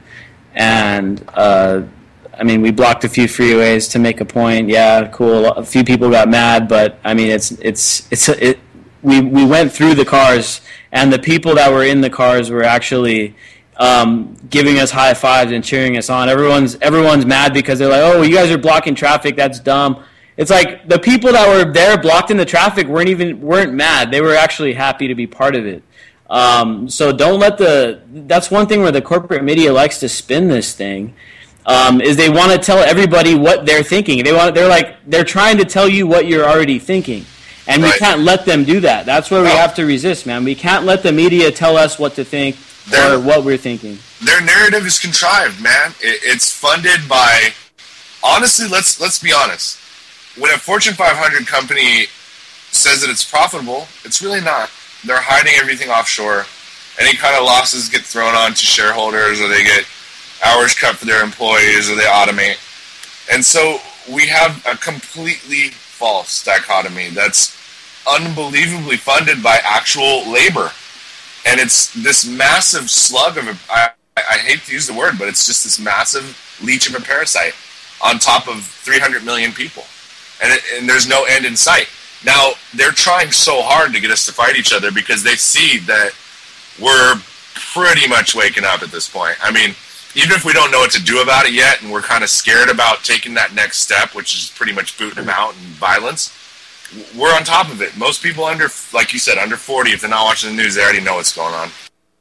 and uh, I mean, we blocked a few freeways to make a point. Yeah, cool. A few people got mad, but I mean, it's it's it's it. We we went through the cars, and the people that were in the cars were actually um, giving us high fives and cheering us on. Everyone's everyone's mad because they're like, "Oh, you guys are blocking traffic. That's dumb." It's like the people that were there blocked in the traffic weren't even weren't mad. They were actually happy to be part of it. Um, so don't let the. That's one thing where the corporate media likes to spin this thing. Um, is they want to tell everybody what they're thinking. They want. They're like they're trying to tell you what you're already thinking, and right. We can't let them do that. That's where no. we have to resist, man. We can't let the media tell us what to think their, or what we're thinking. Their narrative is contrived, man. It, it's funded by. Honestly, let's let's be honest. When a Fortune five hundred company says that it's profitable, it's really not. They're hiding everything offshore. Any kind of losses get thrown on to shareholders, or they get hours cut for their employees, or they automate. And so we have a completely false dichotomy that's unbelievably funded by actual labor. And it's this massive slug of a, I, I hate to use the word, but it's just this massive leech of a parasite on top of three hundred million people. and, it, and there's no end in sight. Now, they're trying so hard to get us to fight each other because they see that we're pretty much waking up at this point. I mean, even if we don't know what to do about it yet and we're kind of scared about taking that next step, which is pretty much booting them out and violence, we're on top of it. Most people under, like you said, under forty, if they're not watching the news, they already know what's going on.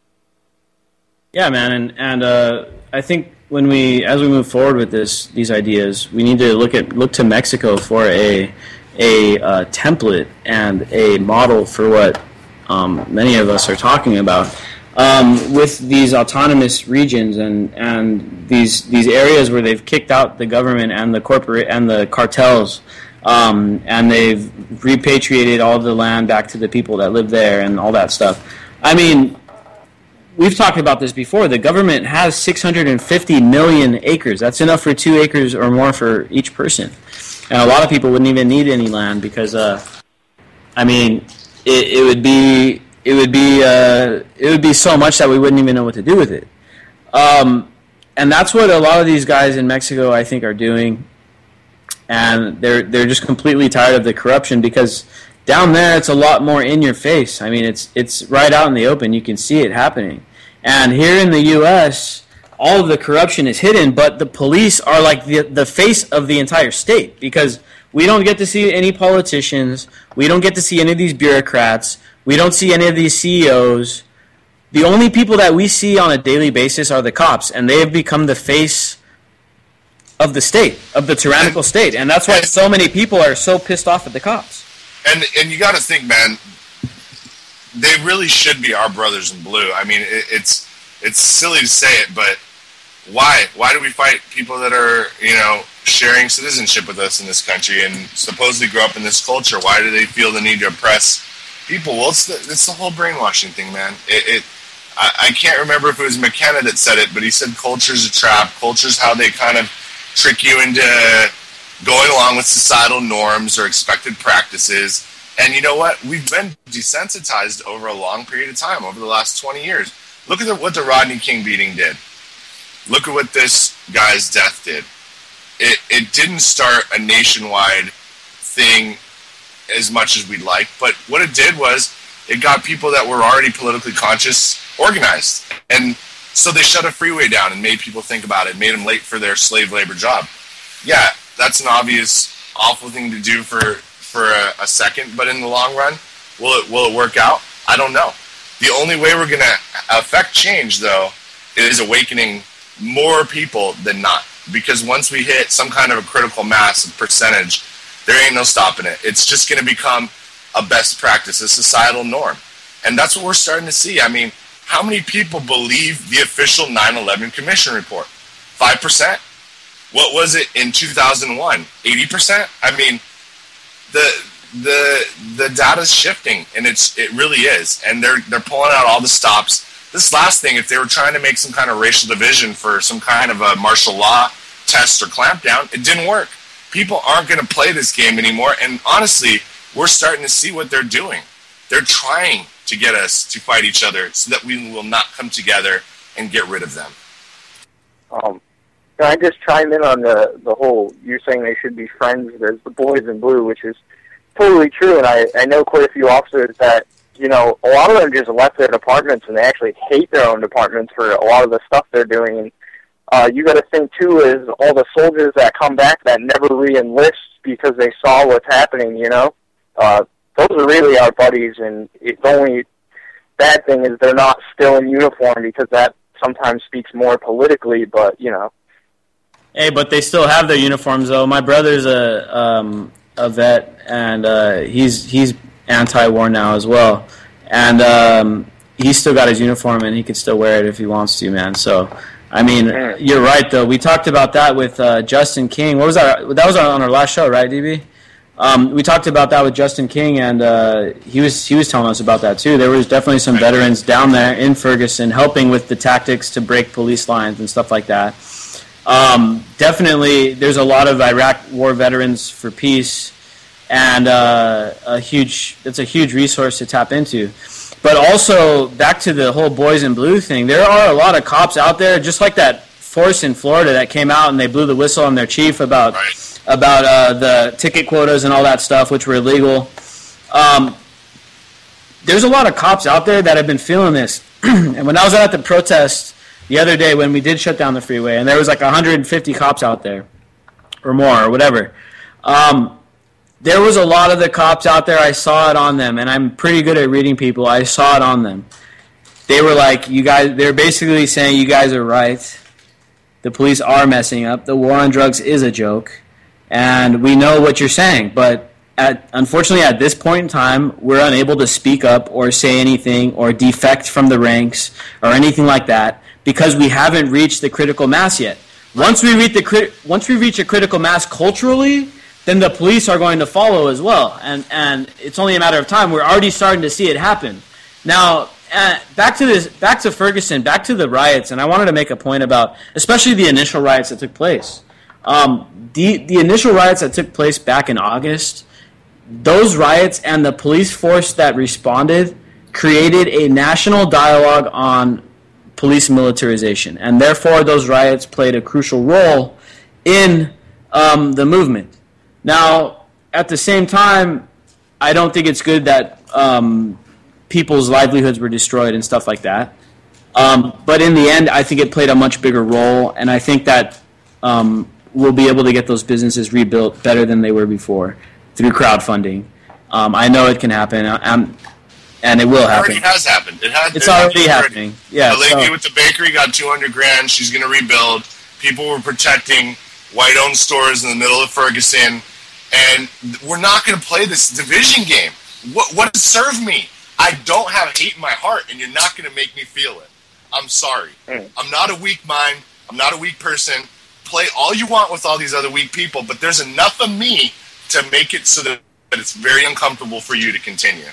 Yeah, man, and, and uh, I think when we, as we move forward with this, these ideas, we need to look at look to Mexico for a a uh, template and a model for what um, many of us are talking about. Um, with these autonomous regions and, and these these areas where they've kicked out the government and the corporate and the cartels, um, and they've repatriated all the land back to the people that live there and all that stuff. I mean, we've talked about this before. The government has six hundred fifty million acres. That's enough for two acres or more for each person. And a lot of people wouldn't even need any land because, uh, I mean, it, it would be... It would be uh, it would be so much that we wouldn't even know what to do with it, um, and that's what a lot of these guys in Mexico, I think, are doing, and they're they're just completely tired of the corruption because down there it's a lot more in your face. I mean, it's it's right out in the open. You can see it happening, and here in the U S, all of the corruption is hidden, but the police are like the the face of the entire state because we don't get to see any politicians, we don't get to see any of these bureaucrats. We don't see any of these C E Os. The only people that we see on a daily basis are the cops, and they have become the face of the state, of the tyrannical state. And that's why so many people are so pissed off at the cops. And and you got to think, man, they really should be our brothers in blue. I mean, it, it's it's silly to say it, but why? Why do we fight people that are, you know, sharing citizenship with us in this country and supposedly grew up in this culture? Why do they feel the need to oppress people? Well, it's the, it's the whole brainwashing thing, man. It, it I, I can't remember if it was McKenna that said it, but he said culture's a trap. Culture's how they kind of trick you into going along with societal norms or expected practices. And you know what? We've been desensitized over a long period of time, over the last twenty years. Look at the, what the Rodney King beating did. Look at what this guy's death did. It, it didn't start a nationwide thing as much as we'd like, but what it did was it got people that were already politically conscious organized, and so they shut a freeway down and made people think about it, made them late for their slave labor job. Yeah, that's an obvious awful thing to do for for a, a second, but in the long run, will it will it work out? I don't know. The only way we're going to affect change, though, is awakening more people than not, because once we hit some kind of a critical mass of percentage, there ain't no stopping it. It's just going to become a best practice, a societal norm. And that's what we're starting to see. I mean, how many people believe the official nine eleven Commission report? five percent? What was it in two thousand one? eighty percent? I mean, the the the data's shifting, and it's it really is. And they're they're pulling out all the stops. This last thing, if they were trying to make some kind of racial division for some kind of a martial law test or clampdown, it didn't work. People aren't going to play this game anymore, and honestly, we're starting to see what they're doing. They're trying to get us to fight each other so that we will not come together and get rid of them. Um, can I just chime in on the, the whole, you're saying they should be friends, there's the boys in blue, which is totally true, and I, I know quite a few officers that, you know, a lot of them just left their departments, and they actually hate their own departments for a lot of the stuff they're doing. And Uh, you got to think, too, is all the soldiers that come back that never re-enlist because they saw what's happening, you know? Uh, those are really our buddies, and the only bad thing is they're not still in uniform because that sometimes speaks more politically, but, you know. Hey, but they still have their uniforms, though. My brother's a um, a vet, and uh, he's he's anti-war now as well. And um, he's still got his uniform, and he can still wear it if he wants to, man. So... I mean, you're right, though. We talked about that with uh, Justin King. What was that? That was on our last show, right, D B? Um, we talked about that with Justin King, and uh, he was he was telling us about that, too. There was definitely some veterans down there in Ferguson helping with the tactics to break police lines and stuff like that. Um, definitely, there's a lot of Iraq war veterans for peace, and uh, a huge it's a huge resource to tap into. But also, back to the whole boys in blue thing, there are a lot of cops out there, just like that force in Florida that came out and they blew the whistle on their chief about right. about uh, the ticket quotas and all that stuff, which were illegal. Um, there's a lot of cops out there that have been feeling this. And when I was at the protest the other day when we did shut down the freeway, and there was like one hundred fifty cops out there, or more, or whatever, um, there was a lot of the cops out there, I saw it on them, and I'm pretty good at reading people, I saw it on them. They were like, you guys, they're basically saying you guys are right. The police are messing up. The war on drugs is a joke. And we know what you're saying. But at, unfortunately, at this point in time, we're unable to speak up or say anything or defect from the ranks or anything like that because we haven't reached the critical mass yet. Once we reach the crit- once we reach a critical mass culturally, then the police are going to follow as well. And, and it's only a matter of time. We're already starting to see it happen. Now, Uh, back to this, back to Ferguson, back to the riots, and I wanted to make a point about, especially the initial riots that took place. Um, the the initial riots that took place back in August, those riots and the police force that responded created a national dialogue on police militarization, and therefore those riots played a crucial role in um, the movement. Now, at the same time, I don't think it's good that Um, people's livelihoods were destroyed and stuff like that. Um, but in the end, I think it played a much bigger role, and I think that um, we'll be able to get those businesses rebuilt better than they were before through crowdfunding. Um, I know it can happen, I'm, and it will happen. It already has happened. It has, it's it already happening. happening. Yeah. The lady so. with the bakery got two hundred grand. She's going to rebuild. People were protecting white-owned stores in the middle of Ferguson, and we're not going to play this division game. What, what does it serve me? I don't have hate in my heart, and you're not going to make me feel it. I'm sorry. Mm. I'm not a weak mind. I'm not a weak person. Play all you want with all these other weak people, but there's enough of me to make it so that it's very uncomfortable for you to continue.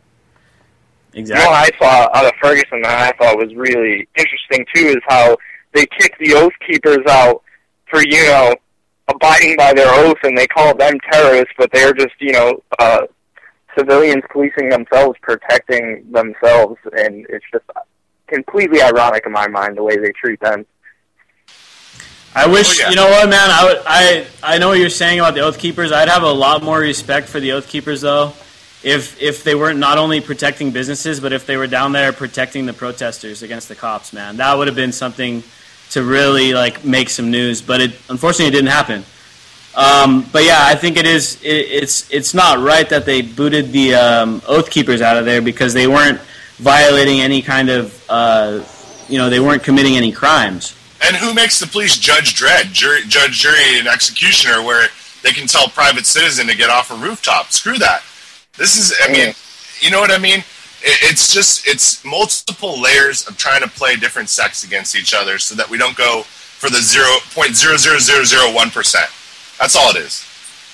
Exactly. What I saw out of Ferguson that I thought was really interesting, too, is how they kicked the Oath Keepers out for, you know, abiding by their oath, and they called them terrorists, but they're just, you know, uh, civilians policing themselves, protecting themselves, and it's just completely ironic in my mind the way they treat them. I wish, oh, yeah. you know what, man, I, would, I I know what you're saying about the Oath Keepers. I'd have a lot more respect for the Oath Keepers, though, if if they weren't not only protecting businesses, but if they were down there protecting the protesters against the cops, man. That would have been something to really, like, make some news, but it unfortunately it didn't happen. Um, but yeah, I think it is. It, it's it's not right that they booted the um, Oath Keepers out of there because they weren't violating any kind of, uh, you know, they weren't committing any crimes. And who makes the police judge dread, jury, judge, jury, and executioner, where they can tell private citizen to get off a rooftop? Screw that. This is, I mean, you know what I mean? It, it's just, it's multiple layers of trying to play different sects against each other so that we don't go for the zero point zero zero zero zero one percent. That's all it is.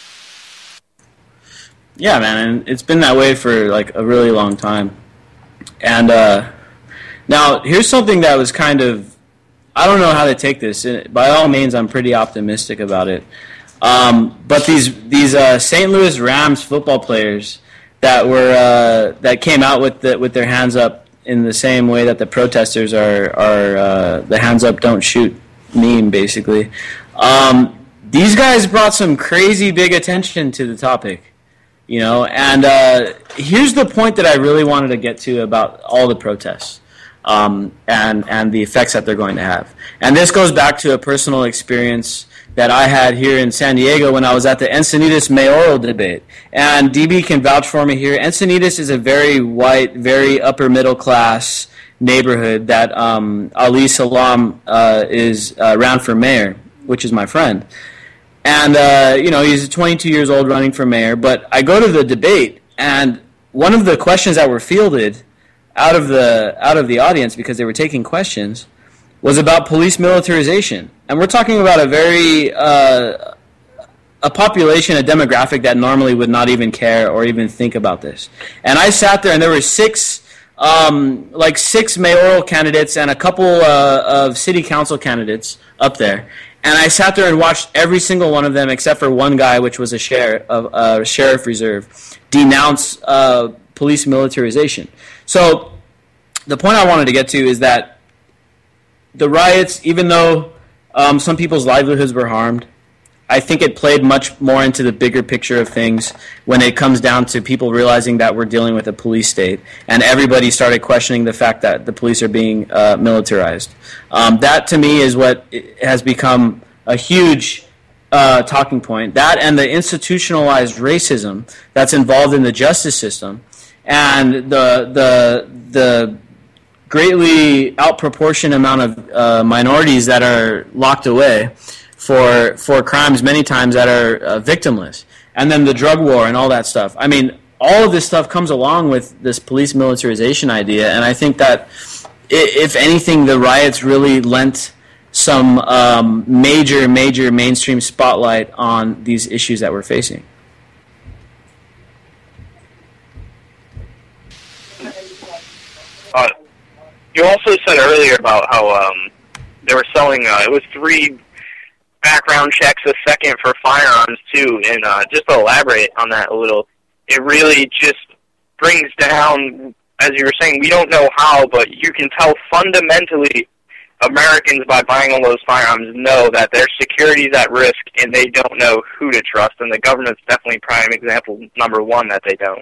Yeah, man, and it's been that way for like a really long time. And uh, now, here's something that was kind of, I don't know how to take this. By all means, I'm pretty optimistic about it. Um, but these these uh, Saint Louis Rams football players that were uh, that came out with the, with their hands up in the same way that the protesters are are uh, the hands up don't shoot meme, basically. Um, These guys brought some crazy big attention to the topic, you know, and uh, here's the point that I really wanted to get to about all the protests um, and, and the effects that they're going to have. And this goes back to a personal experience that I had here in San Diego when I was at the Encinitas mayoral debate. And D B can vouch for me here. Encinitas is a very white, very upper middle class neighborhood that um, Ali Salam uh, is uh, ran for mayor, which is my friend. And, uh, you know, he's twenty-two years old running for mayor. But I go to the debate, and one of the questions that were fielded out of the out of the audience, because they were taking questions, was about police militarization. And we're talking about a very, uh, a population, a demographic that normally would not even care or even think about this. And I sat there, and there were six, um, like six mayoral candidates and a couple uh, of city council candidates up there. And I sat there and watched every single one of them, except for one guy, which was a sheriff, of uh, sheriff reserve, denounce uh, police militarization. So the point I wanted to get to is that the riots, even though um, some people's livelihoods were harmed, I think it played much more into the bigger picture of things when it comes down to people realizing that we're dealing with a police state, and everybody started questioning the fact that the police are being uh, militarized. Um, that, to me, is what has become a huge uh, talking point. That and the institutionalized racism that's involved in the justice system, and the the the greatly outproportioned amount of uh, minorities that are locked away for for crimes many times that are uh, victimless, and then the drug war and all that stuff. I mean, all of this stuff comes along with this police militarization idea, and I think that, if anything, the riots really lent some um, major, major mainstream spotlight on these issues that we're facing. Uh, you also said earlier about how um, they were selling, uh, it was three background checks a second for firearms too, and uh, just to elaborate on that a little, it really just brings down, as you were saying, we don't know how, but you can tell fundamentally Americans, by buying all those firearms, know that their security is at risk and they don't know who to trust, and the government's definitely prime example number one that they don't.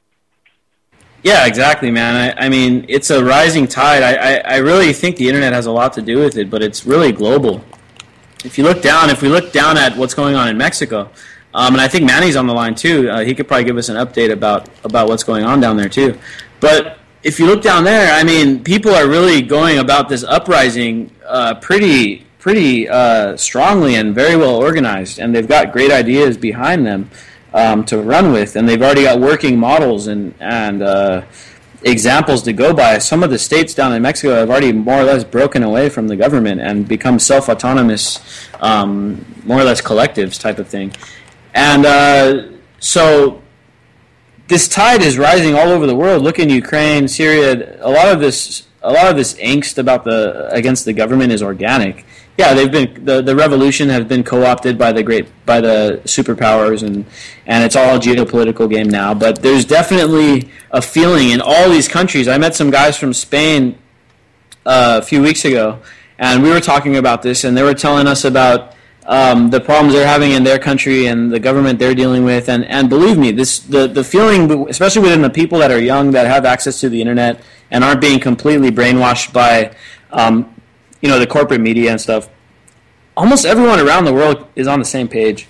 Yeah, exactly, man. I, I mean, it's a rising tide. I, I, I really think the internet has a lot to do with it, but it's really global. If you look down, if we look down at what's going on in Mexico, um, and I think Manny's on the line too. Uh, he could probably give us an update about, about what's going on down there too. But if you look down there, I mean, people are really going about this uprising uh, pretty pretty uh, strongly and very well organized, and they've got great ideas behind them um, to run with, and they've already got working models and and uh, examples to go by. Some of the states down in Mexico have already more or less broken away from the government and become self-autonomous, um, more or less collectives type of thing. And uh, so this tide is rising all over the world. Look in Ukraine, Syria. A lot of this, a lot of this angst about the against the government is organic. Yeah, they've been the, the revolution has been co-opted by the great by the superpowers, and and it's all a geopolitical game now. But there's definitely a feeling in all these countries. I met some guys from Spain uh, a few weeks ago, and we were talking about this, and they were telling us about um, the problems they're having in their country and the government they're dealing with. And, and believe me, this the the feeling, especially within the people that are young, that have access to the internet and aren't being completely brainwashed by Um, you know, the corporate media and stuff, almost everyone around the world is on the same page.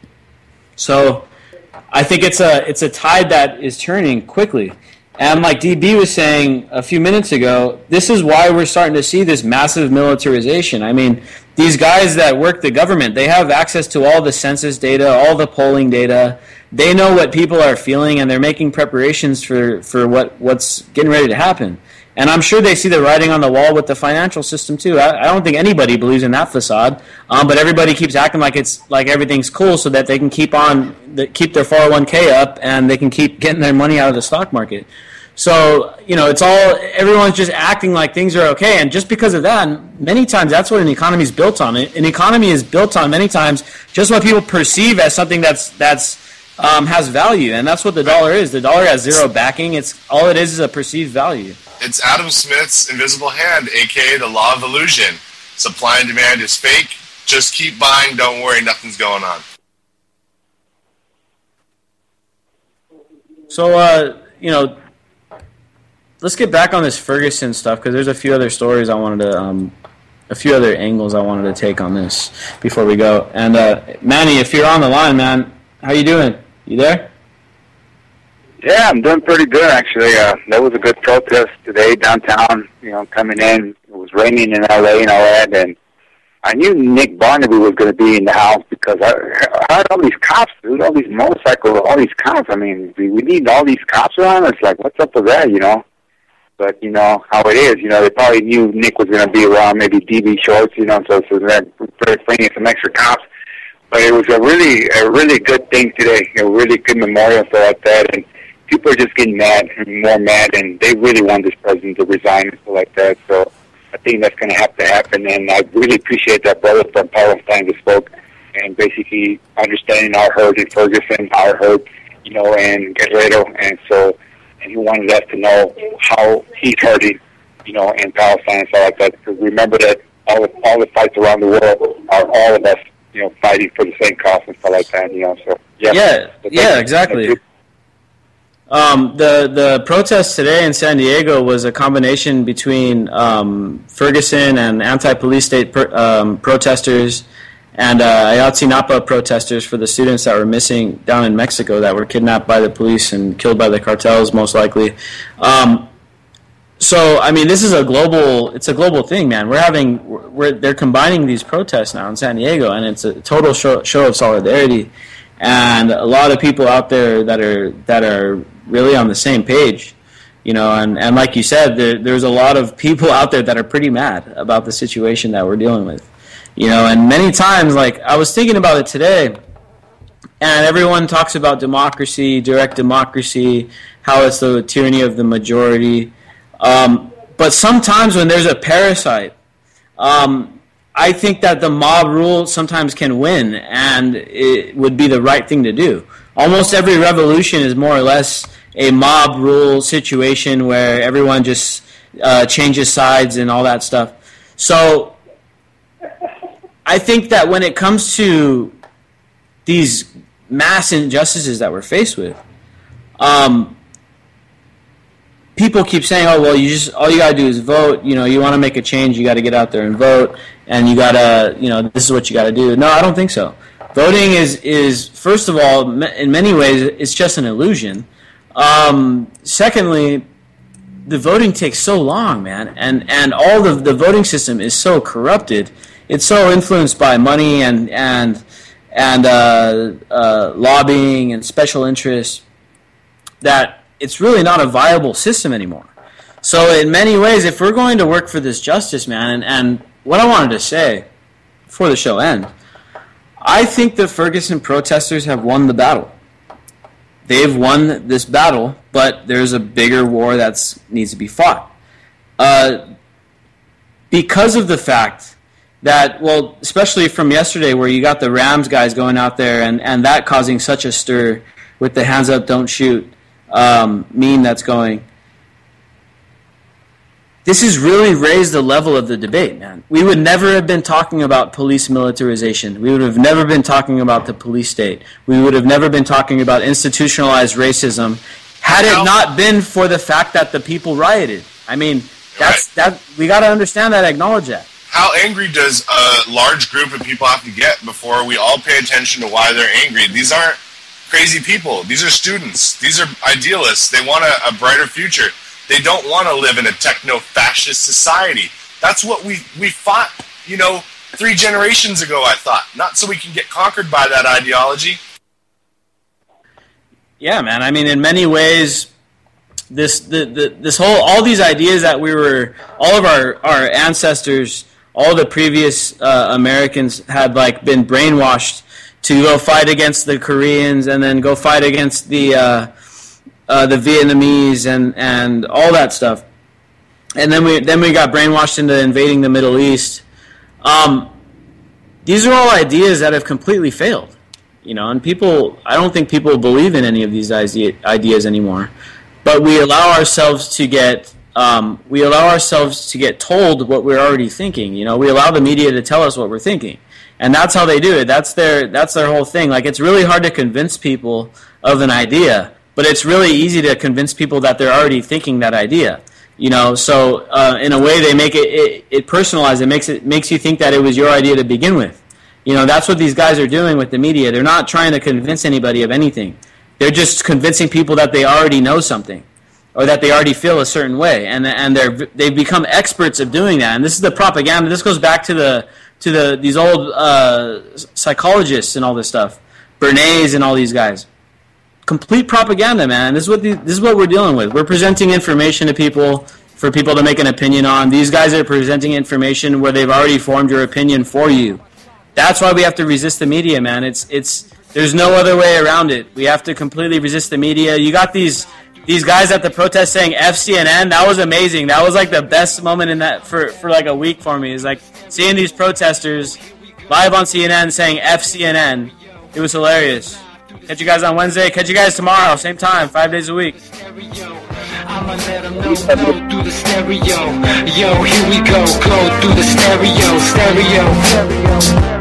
So I think it's a it's a tide that is turning quickly. And like D B was saying a few minutes ago, this is why we're starting to see this massive militarization. I mean, these guys that work the government, they have access to all the census data, all the polling data. They know what people are feeling, and they're making preparations for, for what, what's getting ready to happen. And I'm sure they see the writing on the wall with the financial system too. I, I don't think anybody believes in that facade, um, but everybody keeps acting like it's like everything's cool, so that they can keep on the, keep their four oh one k up, and they can keep getting their money out of the stock market. So you know, it's all everyone's just acting like things are okay, and just because of that, many times that's what an economy is built on. An economy is built on many times just what people perceive as something that's that's um, has value, and that's what the dollar is. The dollar has zero backing. It's all it is is a perceived value. It's Adam Smith's invisible hand, a k a the law of illusion. Supply and demand is fake. Just keep buying. Don't worry, nothing's going on. So, uh, you know, let's get back on this Ferguson stuff, because there's a few other stories I wanted to, um, a few other angles I wanted to take on this before we go. And uh, Manny, if you're on the line, man, how you doing? You there? Yeah, I'm doing pretty good, actually. Uh, that was a good protest today downtown, you know, coming in. It was raining in L A and all that, and I knew Nick Barnaby was going to be in the house because I, I heard all these cops, dude, all these motorcycles, all these cops. I mean, we, we need all these cops around. It's like, what's up with that, you know? But, you know, how it is, you know, they probably knew Nick was going to be around, maybe D B Shorts, you know, so, so they're bringing some extra cops. But it was a really, a really good thing today, a really good memorial for like that, and people are just getting mad and more mad, and they really want this president to resign and stuff like that. So I think that's going to have to happen, and I really appreciate that brother from Palestine that spoke, and basically understanding our hurt in Ferguson, our hurt, you know, and Guerrero, and so and he wanted us to know how he's hurting, you know, in Palestine and stuff like that. Because remember that all the, all the fights around the world are all of us, you you know, fighting for the same cause and stuff like that. You know, so yeah, yeah, yeah, exactly. Um, the the protest today in San Diego was a combination between um, Ferguson and anti-police state per, um, protesters and uh, Ayotzinapa protesters for the students that were missing down in Mexico that were kidnapped by the police and killed by the cartels, most likely. Um, so, I mean, this is a global, it's a global thing, man. We're having, we're, they're combining these protests now in San Diego, and it's a total show, show of solidarity. And a lot of people out there that are, that are really on the same page, you know, and, and like you said, there, there's a lot of people out there that are pretty mad about the situation that we're dealing with. You know, and many times, like, I was thinking about it today, and everyone talks about democracy, direct democracy, how it's the tyranny of the majority. Um, but sometimes when there's a parasite, um, I think that the mob rule sometimes can win, and it would be the right thing to do. Almost every revolution is more or less a mob rule situation where everyone just uh, changes sides and all that stuff. So I think that when it comes to these mass injustices that we're faced with, um, people keep saying, "Oh, well, you just all you gotta do is vote. You know, you want to make a change, you got to get out there and vote, and you gotta, you know, this is what you got to do." No, I don't think so. Voting is is first of all, in many ways, it's just an illusion. Um, secondly, the voting takes so long, man, and and all the the voting system is so corrupted. It's so influenced by money and and and uh, uh, lobbying and special interests that it's really not a viable system anymore. So in many ways, if we're going to work for this justice, man, and, and what I wanted to say before the show ends, I think the Ferguson protesters have won the battle. They've won this battle, but there's a bigger war that needs to be fought. Uh, because of the fact that, well, especially from yesterday where you got the Rams guys going out there and, and that causing such a stir with the hands up, don't shoot um, meme that's going. This has really raised the level of the debate, man. We would never have been talking about police militarization. We would have never been talking about the police state. We would have never been talking about institutionalized racism had it not been for the fact that the people rioted. I mean, that's that. We got to understand that, acknowledge that. How angry does a large group of people have to get before we all pay attention to why they're angry? These aren't crazy people. These are students. These are idealists. They want a, a brighter future. They don't want to live in a techno-fascist society. That's what we, we fought, you know, three generations ago, I thought. Not so we can get conquered by that ideology. Yeah, man. I mean, in many ways, this the, the this whole all these ideas that we were, all of our, our ancestors, all the previous uh, Americans had like been brainwashed to go fight against the Koreans and then go fight against the uh, uh, the Vietnamese and, and all that stuff, and then we then we got brainwashed into invading the Middle East. Um, these are all ideas that have completely failed, you know. And people, I don't think people believe in any of these ideas anymore. But we allow ourselves to get um, we allow ourselves to get told what we're already thinking. You know, we allow the media to tell us what we're thinking, and that's how they do it. That's their that's their whole thing. Like, it's really hard to convince people of an idea, but it's really easy to convince people that they're already thinking that idea. You know, so uh, in a way they make it, it it personalized. It makes it makes you think that it was your idea to begin with. You know, that's what these guys are doing with the media. They're not trying to convince anybody of anything. They're just convincing people that they already know something, or that they already feel a certain way, and and they're they've become experts of doing that. And this is the propaganda. This goes back to the to the these old uh, psychologists and all this stuff, Bernays and all these guys. Complete propaganda, man. This is what the, this is what we're dealing with. We're presenting information to people for people to make an opinion on. These guys are presenting information where they've already formed your opinion for you. That's why we have to resist the media, man. It's it's there's no other way around it. We have to completely resist the media. You got these these guys at the protest saying F C N N. That was amazing. That was like the best moment in that for, for like a week for me. Is like seeing these protesters live on C N N saying F C N N. It was hilarious. Catch you guys on Wednesday. Catch you guys tomorrow. Same time. Five days a week. I'ma let them know, know through the stereo. Yo, here we go. Go through the stereo. Stereo. Stereo.